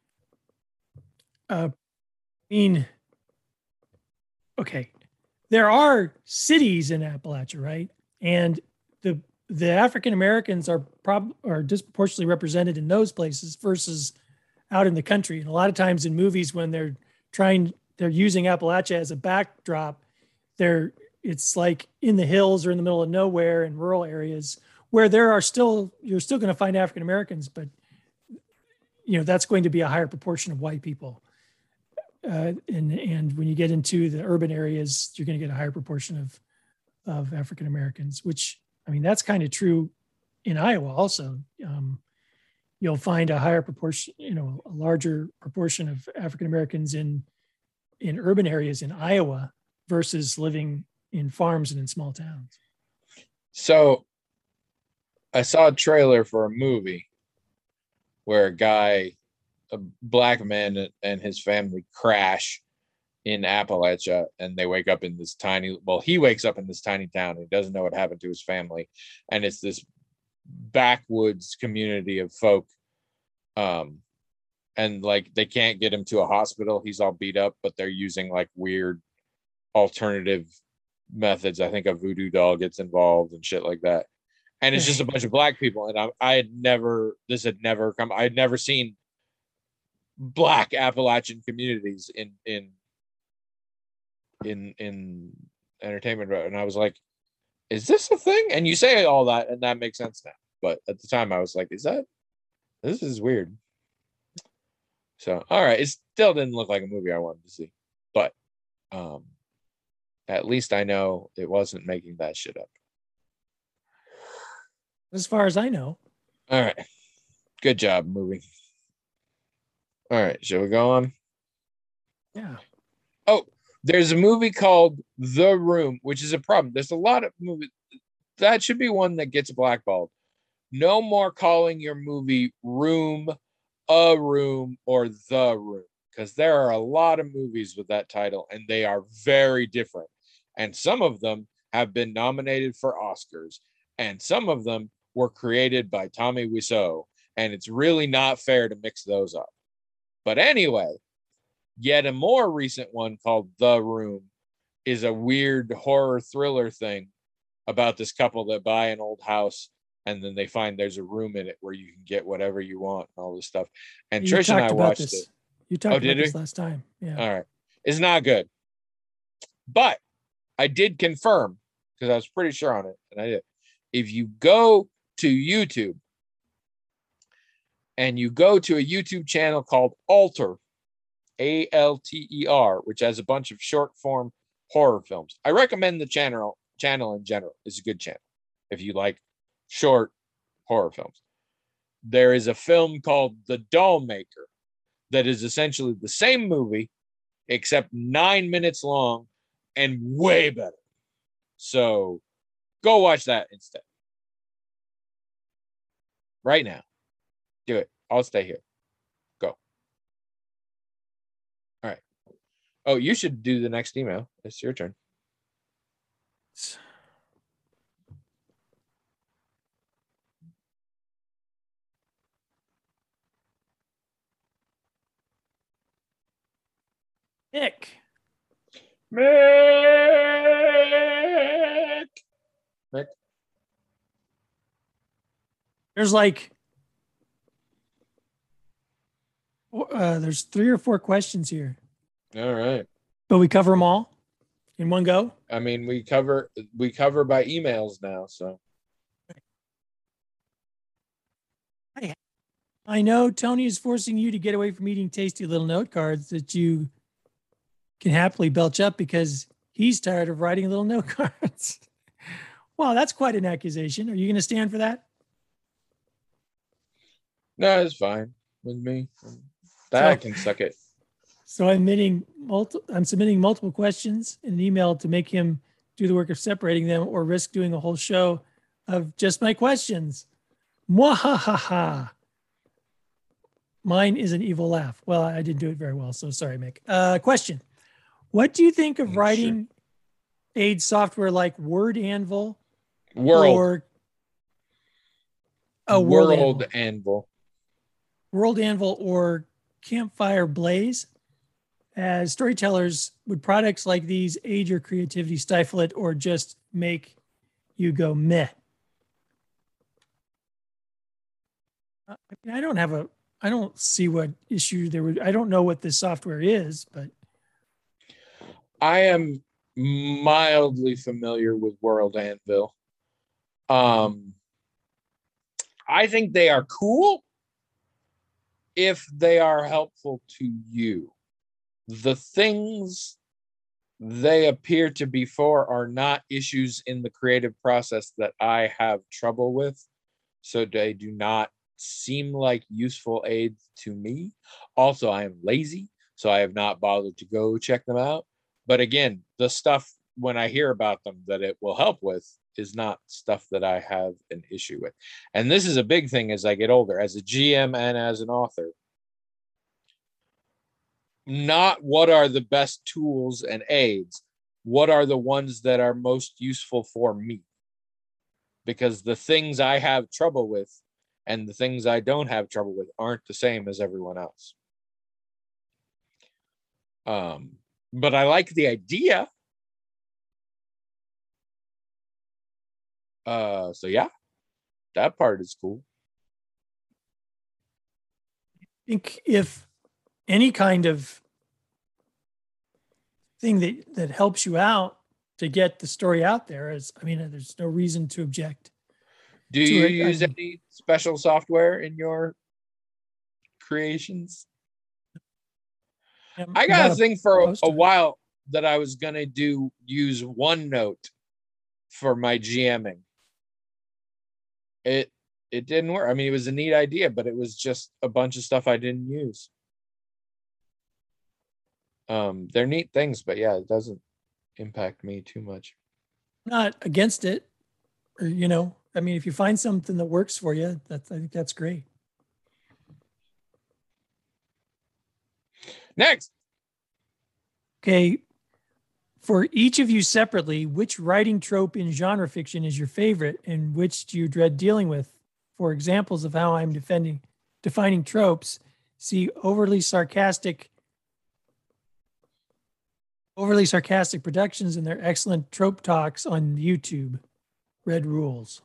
okay, there are cities in Appalachia, right? And the African Americans are disproportionately represented in those places versus out in the country. And a lot of times in movies when they're using Appalachia as a backdrop, it's like in the hills or in the middle of nowhere in rural areas where you're still going to find African Americans, but that's going to be a higher proportion of white people. And when you get into the urban areas, you're going to get a higher proportion of African Americans, which, I mean, that's kind of true in Iowa also. You'll find a higher proportion, a larger proportion of African Americans in urban areas in Iowa versus living in farms and in small towns. So I saw a trailer for a movie where a black man and his family crash in Appalachia, and they wake up in this he wakes up in this tiny town. He doesn't know what happened to his family. And it's this backwoods community of folk. And like, they can't get him to a hospital. He's all beat up, but they're using like weird alternative methods. I think a voodoo doll gets involved and shit like that. And it's just a bunch of black people. And I'd never seen black Appalachian communities in entertainment. And I was like, is this a thing? And you say all that and that makes sense now. But at the time I was like, this is weird. So, all right. It still didn't look like a movie I wanted to see, but at least I know it wasn't making that shit up. As far as I know. All right. Good job, movie. All right. Shall we go on? Yeah. Oh, there's a movie called The Room, which is a problem. There's a lot of movies. That should be one that gets blackballed. No more calling your movie Room, A Room, or The Room, because there are a lot of movies with that title, and they are very different. And some of them have been nominated for Oscars, and some of them were created by Tommy Wiseau, and it's really not fair to mix those up. But anyway, yet a more recent one called The Room is a weird horror thriller thing about this couple that buy an old house, and then they find there's a room in it where you can get whatever you want and all this stuff. And Trish and I watched it. You talked about this last time. Yeah. All right. It's not good. But I did confirm because I was pretty sure on it, and I did. If you go to YouTube and you go to a YouTube channel called Alter, Alter, which has a bunch of short form horror films. I recommend the channel in general. It's a good channel if you like short horror films. There is a film called The Doll Maker that is essentially the same movie, except 9 minutes long and way better. So go watch that instead. Right now. Do it. I'll stay here. Go. All right. Oh, you should do the next email. It's your turn. Mick. Mick. There's like there's 3 or 4 questions here, All right. but we cover them all in one go. I mean, we cover by emails now, so. I know Tony is forcing you to get away from eating tasty little note cards that you can happily belch up because he's tired of writing little note cards. Wow, that's quite an accusation. Are you going to stand for that? No, it's fine with me. I can suck it. So I'm submitting multiple questions in an email to make him do the work of separating them or risk doing a whole show of just my questions. Mwahaha. Mine is an evil laugh. Well, I didn't do it very well, so sorry, Mick. Question. What do you think of writing aid software like Word Anvil or World Anvil or Campfire Blaze? As storytellers, would products like these aid your creativity, stifle it, or just make you go meh? I don't see what issue there would. I don't know what this software is, but I am mildly familiar with World Anvil. I think they are cool if they are helpful to you. The things they appear to be for are not issues in the creative process that I have trouble with. So they do not seem like useful aids to me. Also, I am lazy, so I have not bothered to go check them out. But again, the stuff when I hear about them that it will help with is not stuff that I have an issue with. And this is a big thing as I get older, as a GM and as an author. Not what are the best tools and aids, what are the ones that are most useful for me? Because the things I have trouble with and the things I don't have trouble with aren't the same as everyone else. But I like the idea. So yeah, that part is cool. I think if any kind of thing that helps you out to get the story out there there's no reason to object. Do you use any special software in your creations? I got a thing for a while that I was going to use OneNote for my GMing. It didn't work. I mean, it was a neat idea, but it was just a bunch of stuff I didn't use. They're neat things, but yeah, it doesn't impact me too much. I'm not against it. Or, if you find something that works for you, I think that's great. Next. Okay. For each of you separately, which writing trope in genre fiction is your favorite and which do you dread dealing with? For examples of how I'm defining tropes, see overly sarcastic productions and their excellent trope talks on YouTube. Red Rules.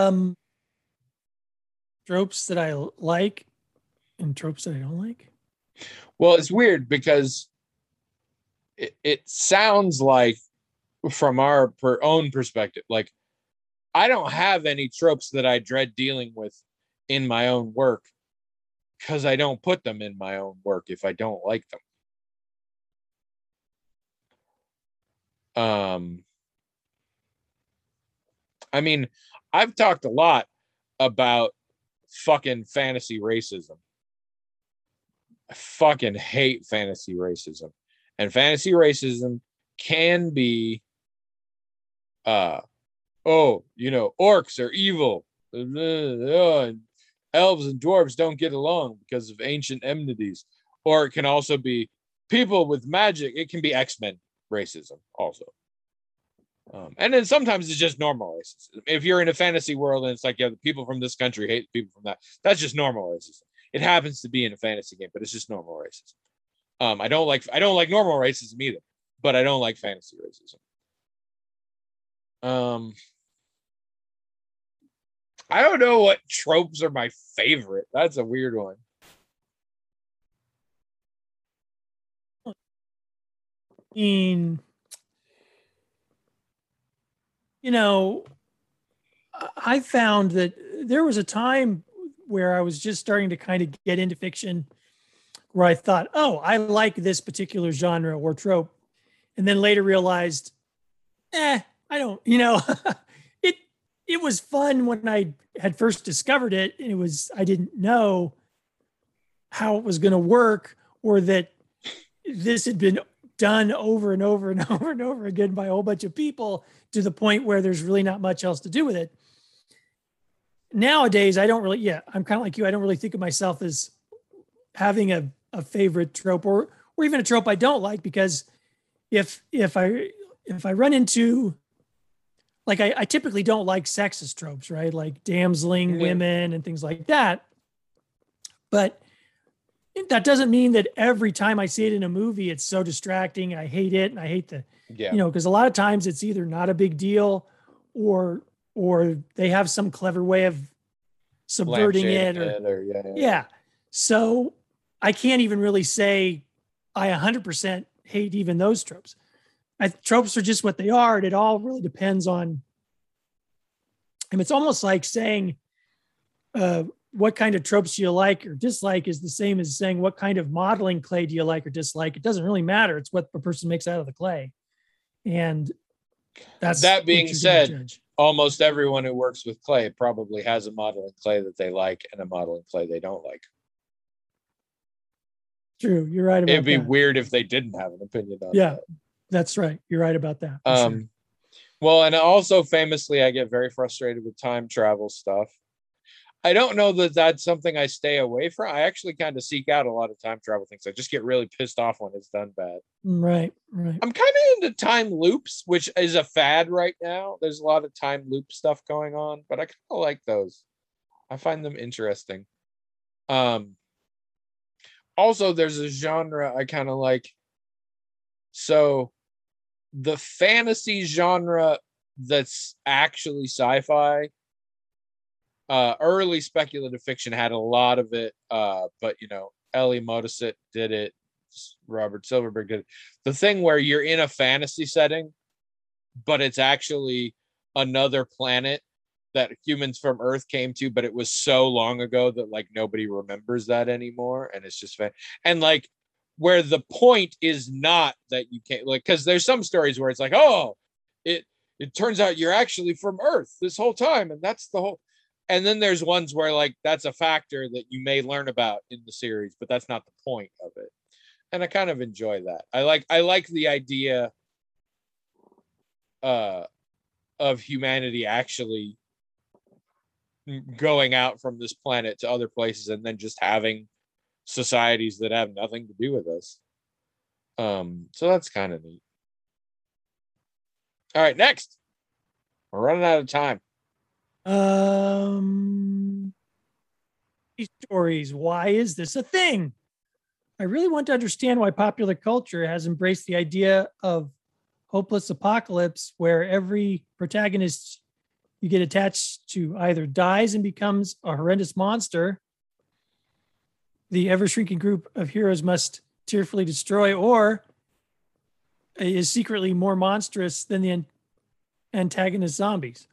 Tropes that I like and tropes that I don't like. Well, it's weird because it sounds like, from our own perspective, like I don't have any tropes that I dread dealing with in my own work because I don't put them in my own work if I don't like them. I mean, I've talked a lot about fucking fantasy racism. I fucking hate fantasy racism. And fantasy racism can be orcs are evil. And elves and dwarves don't get along because of ancient enmities. Or it can also be people with magic. It can be X-Men racism also. And then sometimes it's just normal racism. If you're in a fantasy world and it's like, yeah, the people from this country hate the people from that, that's just normal racism. It happens to be in a fantasy game, but it's just normal racism. I don't like normal racism either, but I don't like fantasy racism. I don't know what tropes are my favorite. That's a weird one. I mean, I found that there was a time where I was just starting to kind of get into fiction where I thought, oh, I like this particular genre or trope. And then later realized, I don't, it was fun when I had first discovered it. I didn't know how it was going to work, or that this had been done over and over and over and over again by a whole bunch of people to the point where there's really not much else to do with it. Nowadays, I don't really, I'm kind of like you. I don't really think of myself as having a favorite trope or even a trope I don't like, because if I run into, like, I typically don't like sexist tropes, right? Like damseling women and things like that. But that doesn't mean that every time I see it in a movie, it's so distracting. I hate it. And I hate because a lot of times it's either not a big deal or they have some clever way of subverting it. So I can't even really say I 100% hate even those tropes. Tropes are just what they are. And it all really depends on, and it's almost like saying, what kind of tropes do you like or dislike is the same as saying what kind of modeling clay do you like or dislike. It doesn't really matter. It's what the person makes out of the clay. And that being said, almost everyone who works with clay probably has a modeling clay that they like and a modeling clay they don't like. True. You're right about that. It'd be weird if they didn't have an opinion on that. That's right. You're right about that. Sure. Well, and also famously, I get very frustrated with time travel stuff. I don't know that that's something I stay away from. I actually kind of seek out a lot of time travel things. I just get really pissed off when it's done bad. Right. I'm kind of into time loops, which is a fad right now. There's a lot of time loop stuff going on, but I kind of like those. I find them interesting. Also, there's a genre I kind of like. So the fantasy genre that's actually sci-fi, early speculative fiction had a lot of it, but Ellie Modesitt did it, Robert Silverberg did it. The thing where you're in a fantasy setting, but it's actually another planet that humans from Earth came to, but it was so long ago that like nobody remembers that anymore, and it's just and like where the point is not that you can't, like, because there's some stories where it's like, oh, it turns out you're actually from Earth this whole time, and that's the whole. And then there's ones where like that's a factor that you may learn about in the series, but that's not the point of it. And I kind of enjoy that. I like the idea of humanity actually going out from this planet to other places and then just having societies that have nothing to do with us. So that's kind of neat. All right, next. We're running out of time. Stories. Why is this a thing? I really want to understand why popular culture has embraced the idea of hopeless apocalypse, where every protagonist you get attached to either dies and becomes a horrendous monster, the ever shrinking group of heroes must tearfully destroy, or is secretly more monstrous than the antagonist zombies.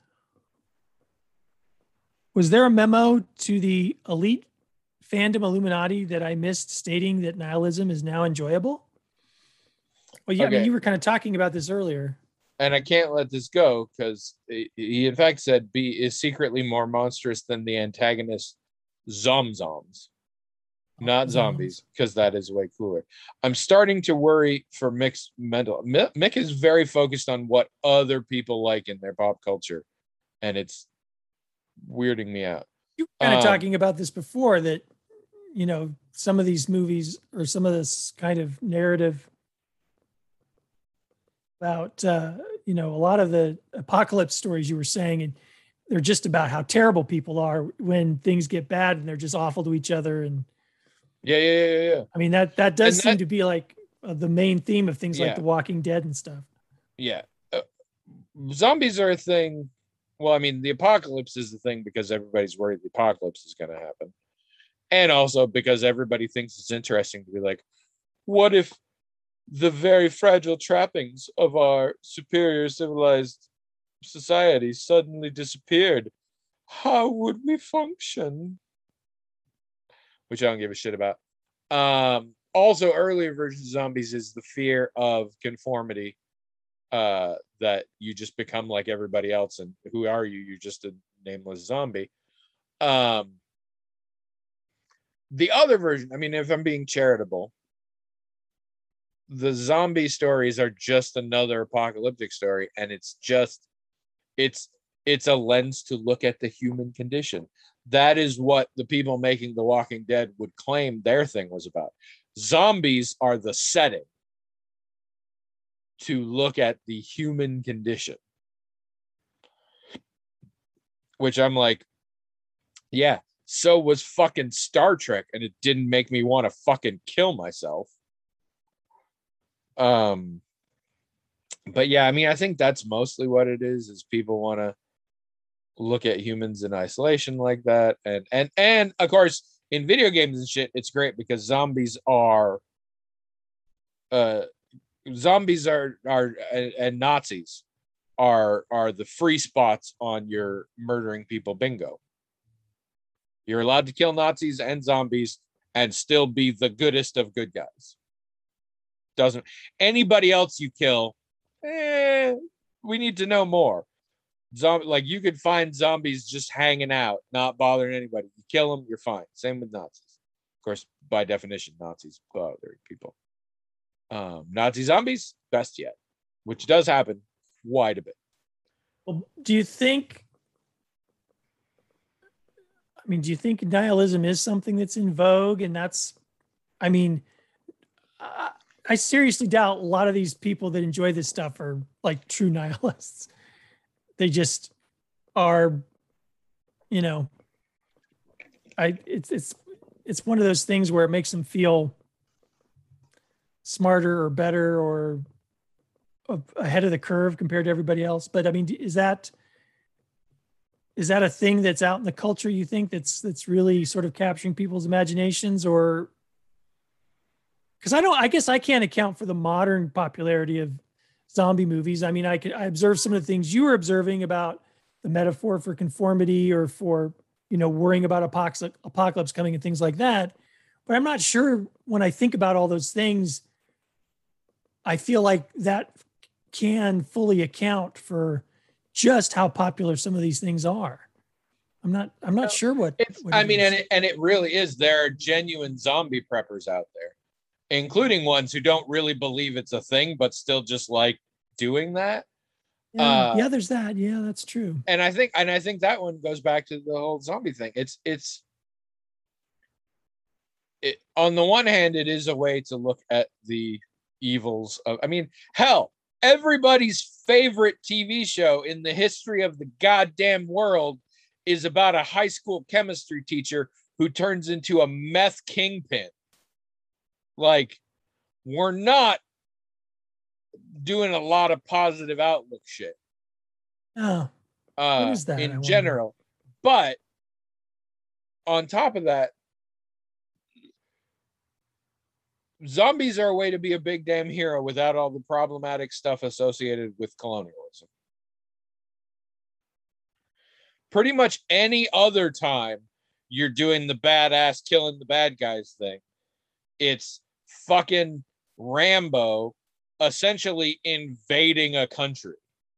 Was there a memo to the elite fandom Illuminati that I missed stating that nihilism is now enjoyable? Well, yeah, I mean, you were kind of talking about this earlier. And I can't let this go because he in fact said B is secretly more monstrous than the antagonist Zomzoms, not zombies, because that is way cooler. I'm starting to worry for Mick's mental. Mick is very focused on what other people like in their pop culture, and it's weirding me out. You were kind of talking about this before, that, you know, some of these movies or some of this kind of narrative about, you know, a lot of the apocalypse stories you were saying, and they're just about how terrible people are when things get bad and they're just awful to each other. And yeah. I mean, that does seem to be like the main theme of things like The Walking Dead and stuff. Yeah. Zombies are a thing. Well, I mean, the apocalypse is the thing because everybody's worried the apocalypse is going to happen. And also because everybody thinks it's interesting to be like, what if the very fragile trappings of our superior civilized society suddenly disappeared? How would we function? Which I don't give a shit about. Also, earlier versions of zombies is the fear of conformity, that you just become like everybody else, and who are you? You're just a nameless zombie. The other version, I mean, if I'm being charitable, the zombie stories are just another apocalyptic story, and it's a lens to look at the human condition. That is what the people making The Walking Dead would claim their thing was about. Zombies are the setting to look at the human condition, which I'm like, yeah, so was fucking Star Trek, and it didn't make me want to fucking kill myself. But yeah, I mean, I think that's mostly what it is people want to look at humans in isolation like that. And of course, in video games and shit, it's great because zombies are and Nazis are the free spots on your murdering people bingo. You're allowed to kill Nazis and zombies and still be the goodest of good guys. Doesn't anybody else you kill, we need to know more. Like, you could find zombies just hanging out, not bothering anybody. You kill them, you're fine. Same with Nazis. Of course, by definition, Nazis bother people. Nazi zombies, best yet, which does happen quite a bit. Well, do you think nihilism is something that's in vogue? And that's, I mean, I seriously doubt a lot of these people that enjoy this stuff are like true nihilists. They just are, you know, it's one of those things where it makes them feel smarter or better or ahead of the curve compared to everybody else. But I mean, is that a thing that's out in the culture, you think, that's really sort of capturing people's imaginations? Or because I guess I can't account for the modern popularity of zombie movies. I mean, I observe some of the things you were observing about the metaphor for conformity or for, you know, worrying about apocalypse coming and things like that. But I'm not sure, when I think about all those things, I feel like that can fully account for just how popular some of these things are. I'm not sure what I mean, and it really is. There are genuine zombie preppers out there, including ones who don't really believe it's a thing, but still just like doing that. Yeah, there's that. Yeah, that's true. And I think that one goes back to the whole zombie thing. It's on the one hand, it is a way to look at the evils of, I mean, hell, everybody's favorite TV show in the history of the goddamn world is about a high school chemistry teacher who turns into a meth kingpin. Like, we're not doing a lot of positive outlook shit. Oh, what is that in general? But on top of that, zombies are a way to be a big damn hero without all the problematic stuff associated with colonialism. Pretty much any other time you're doing the badass killing the bad guys thing, it's fucking Rambo essentially invading a country.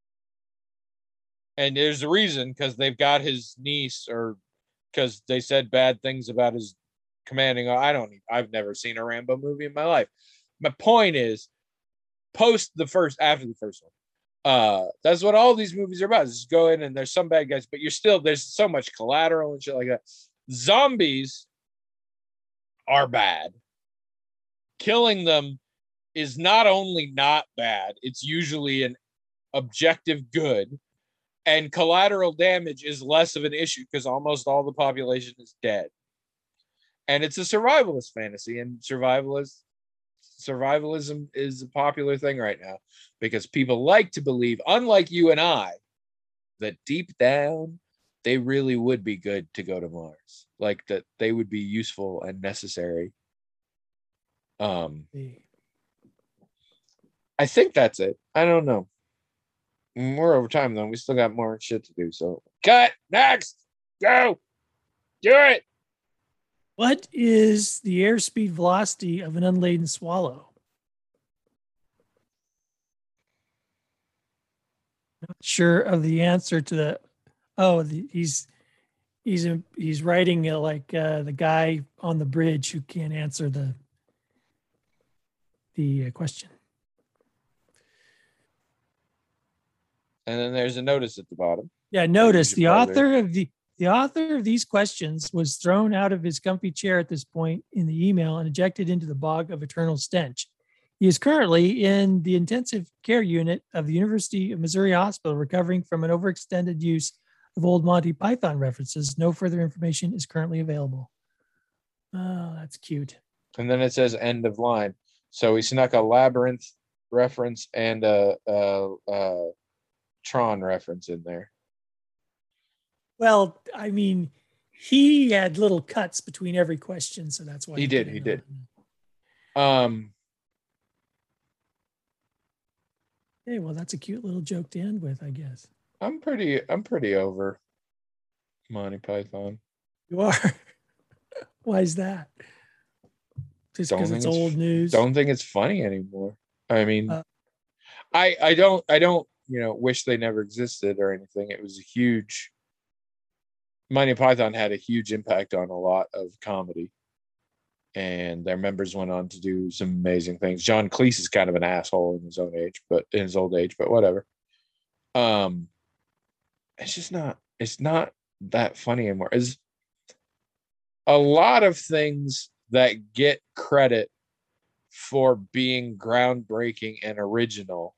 And there's a reason, because they've got his niece, or because they said bad things about his commanding. I've never seen a Rambo movie in my life. My point is, after the first one, that's what all these movies are about. Just go in and there's some bad guys, but there's so much collateral and shit like that. Zombies are bad. Killing them is not only not bad, it's usually an objective good. And collateral damage is less of an issue because almost all the population is dead. And it's a survivalist fantasy, and survivalism is a popular thing right now because people like to believe, unlike you and I, that deep down they really would be good to go to Mars, like that they would be useful and necessary. I think that's it. I don't know. We're over time though. We still got more shit to do. So cut. Next. Go. Do it. What is the airspeed velocity of an unladen swallow? Not sure of the answer to the. Oh, he's writing like the guy on the bridge who can't answer the question. And then there's a notice at the bottom. Yeah, notice the author of these questions was thrown out of his comfy chair at this point in the email and ejected into the bog of eternal stench. He is currently in the intensive care unit of the University of Missouri Hospital, recovering from an overextended use of old Monty Python references. No further information is currently available. Oh, that's cute. And then it says end of line. So he snuck a Labyrinth reference and a Tron reference in there. Well, I mean, he had little cuts between every question, so that's why he did. Hey, well, that's a cute little joke to end with, I guess. I'm pretty over Monty Python. You are? Why is that? Just because it's old news? Don't think it's funny anymore. I mean, I don't wish they never existed or anything. It was a huge. Monty Python had a huge impact on a lot of comedy, and their members went on to do some amazing things. John Cleese is kind of an asshole in his old age, but whatever. It's not that funny anymore. It's a lot of things that get credit for being groundbreaking and original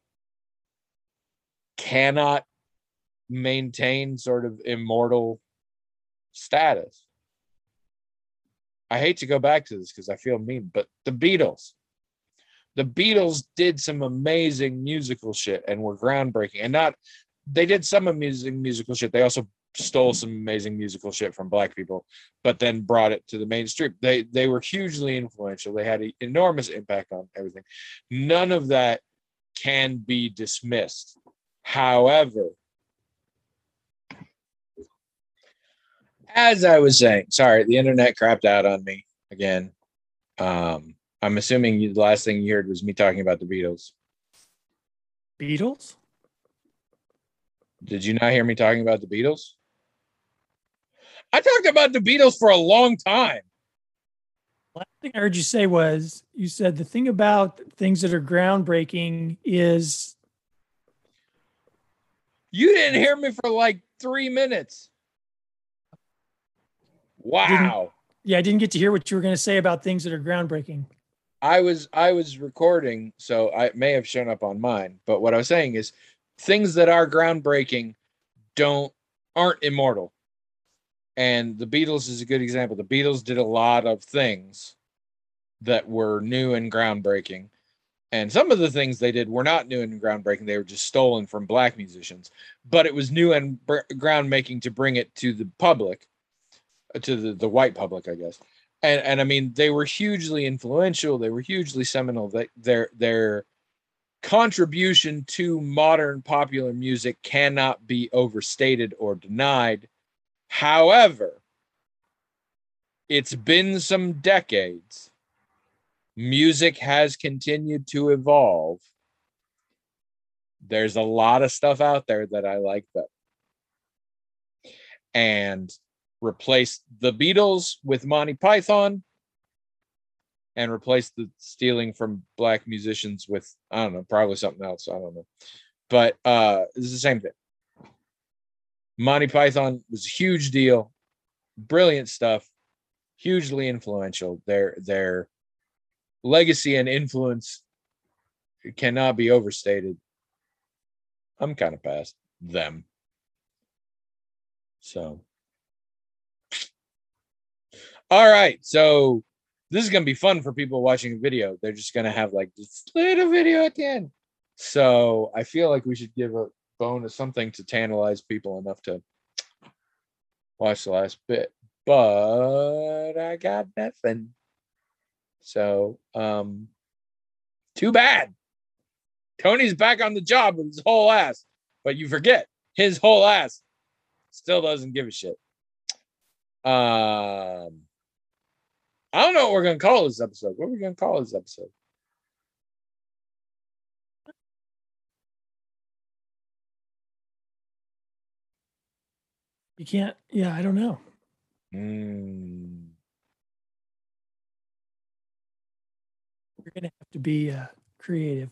cannot maintain sort of immortal status. I hate to go back to this because I feel mean, but the Beatles did some amazing musical shit and were groundbreaking. And they did some amazing musical shit. They also stole some amazing musical shit from black people, but then brought it to the mainstream. They were hugely influential. They had an enormous impact on everything. None of that can be dismissed. However, as I was saying, sorry, the internet crapped out on me again. I'm assuming the last thing you heard was me talking about the Beatles. Beatles? Did you not hear me talking about the Beatles? I talked about the Beatles for a long time. Last thing I heard you say was, you said the thing about things that are groundbreaking is... You didn't hear me for like 3 minutes. Wow. I didn't get to hear what you were going to say about things that are groundbreaking. I was recording, so I may have shown up on mine. But what I was saying is things that are groundbreaking aren't immortal. And the Beatles is a good example. The Beatles did a lot of things that were new and groundbreaking. And some of the things they did were not new and groundbreaking. They were just stolen from black musicians. But it was new and groundbreaking to bring it to the public, to the white public, I guess. and I mean, they were hugely influential. They were hugely seminal. Their contribution to modern popular music cannot be overstated or denied. However, it's been some decades. Music has continued to evolve. There's a lot of stuff out there that I like better. And replace the Beatles with Monty Python and replace the stealing from black musicians with, I don't know, probably something else. I don't know. But it's the same thing. Monty Python was a huge deal. Brilliant stuff. Hugely influential. Their legacy and influence cannot be overstated. I'm kind of past them. So, all right. So this is going to be fun for people watching a video. They're just going to have like this little video at the end. So I feel like we should give a bonus, something to tantalize people enough to watch the last bit. But I got nothing. So, too bad. Tony's back on the job with his whole ass. But you forget, his whole ass still doesn't give a shit. I don't know what we're going to call this episode. What are we going to call this episode? You can't. Yeah, I don't know. You're going to have to be creative.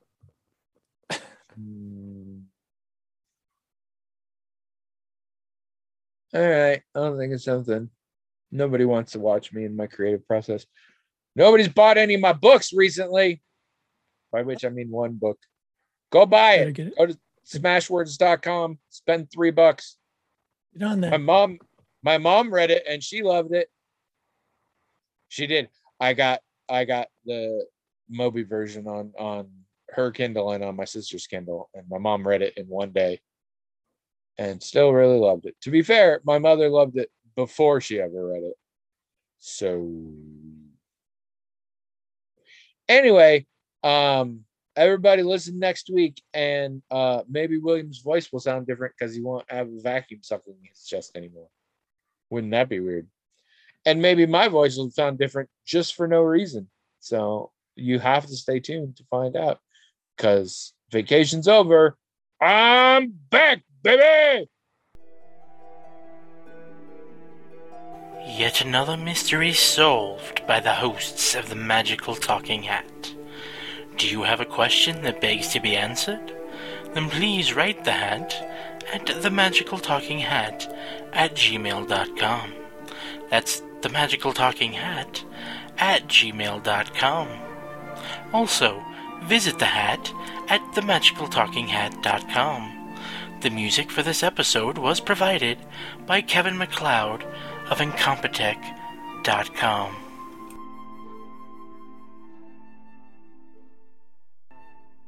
All right. I don't think it's something. Nobody wants to watch me in my creative process. Nobody's bought any of my books recently. By which I mean one book. Go buy it. Go to smashwords.com. Spend $3. Get on that. My mom read it and she loved it. She did. I got the Moby version on her Kindle and on my sister's Kindle, and my mom read it in one day and still really loved it. To be fair, my mother loved it before she ever read it. So anyway, everybody listen next week, and maybe William's voice will sound different because he won't have a vacuum sucking his chest anymore. Wouldn't that be weird? And maybe my voice will sound different just for no reason. So you have to stay tuned to find out, because vacation's over. I'm back, baby! Yet another mystery solved by the hosts of the Magical Talking Hat. Do you have a question that begs to be answered? Then please write the hat at themagicaltalkinghat@gmail.com. That's themagicaltalkinghat@gmail.com. Also, visit the hat at themagicaltalkinghat.com. The music for this episode was provided by Kevin MacLeod of Incompetech.com.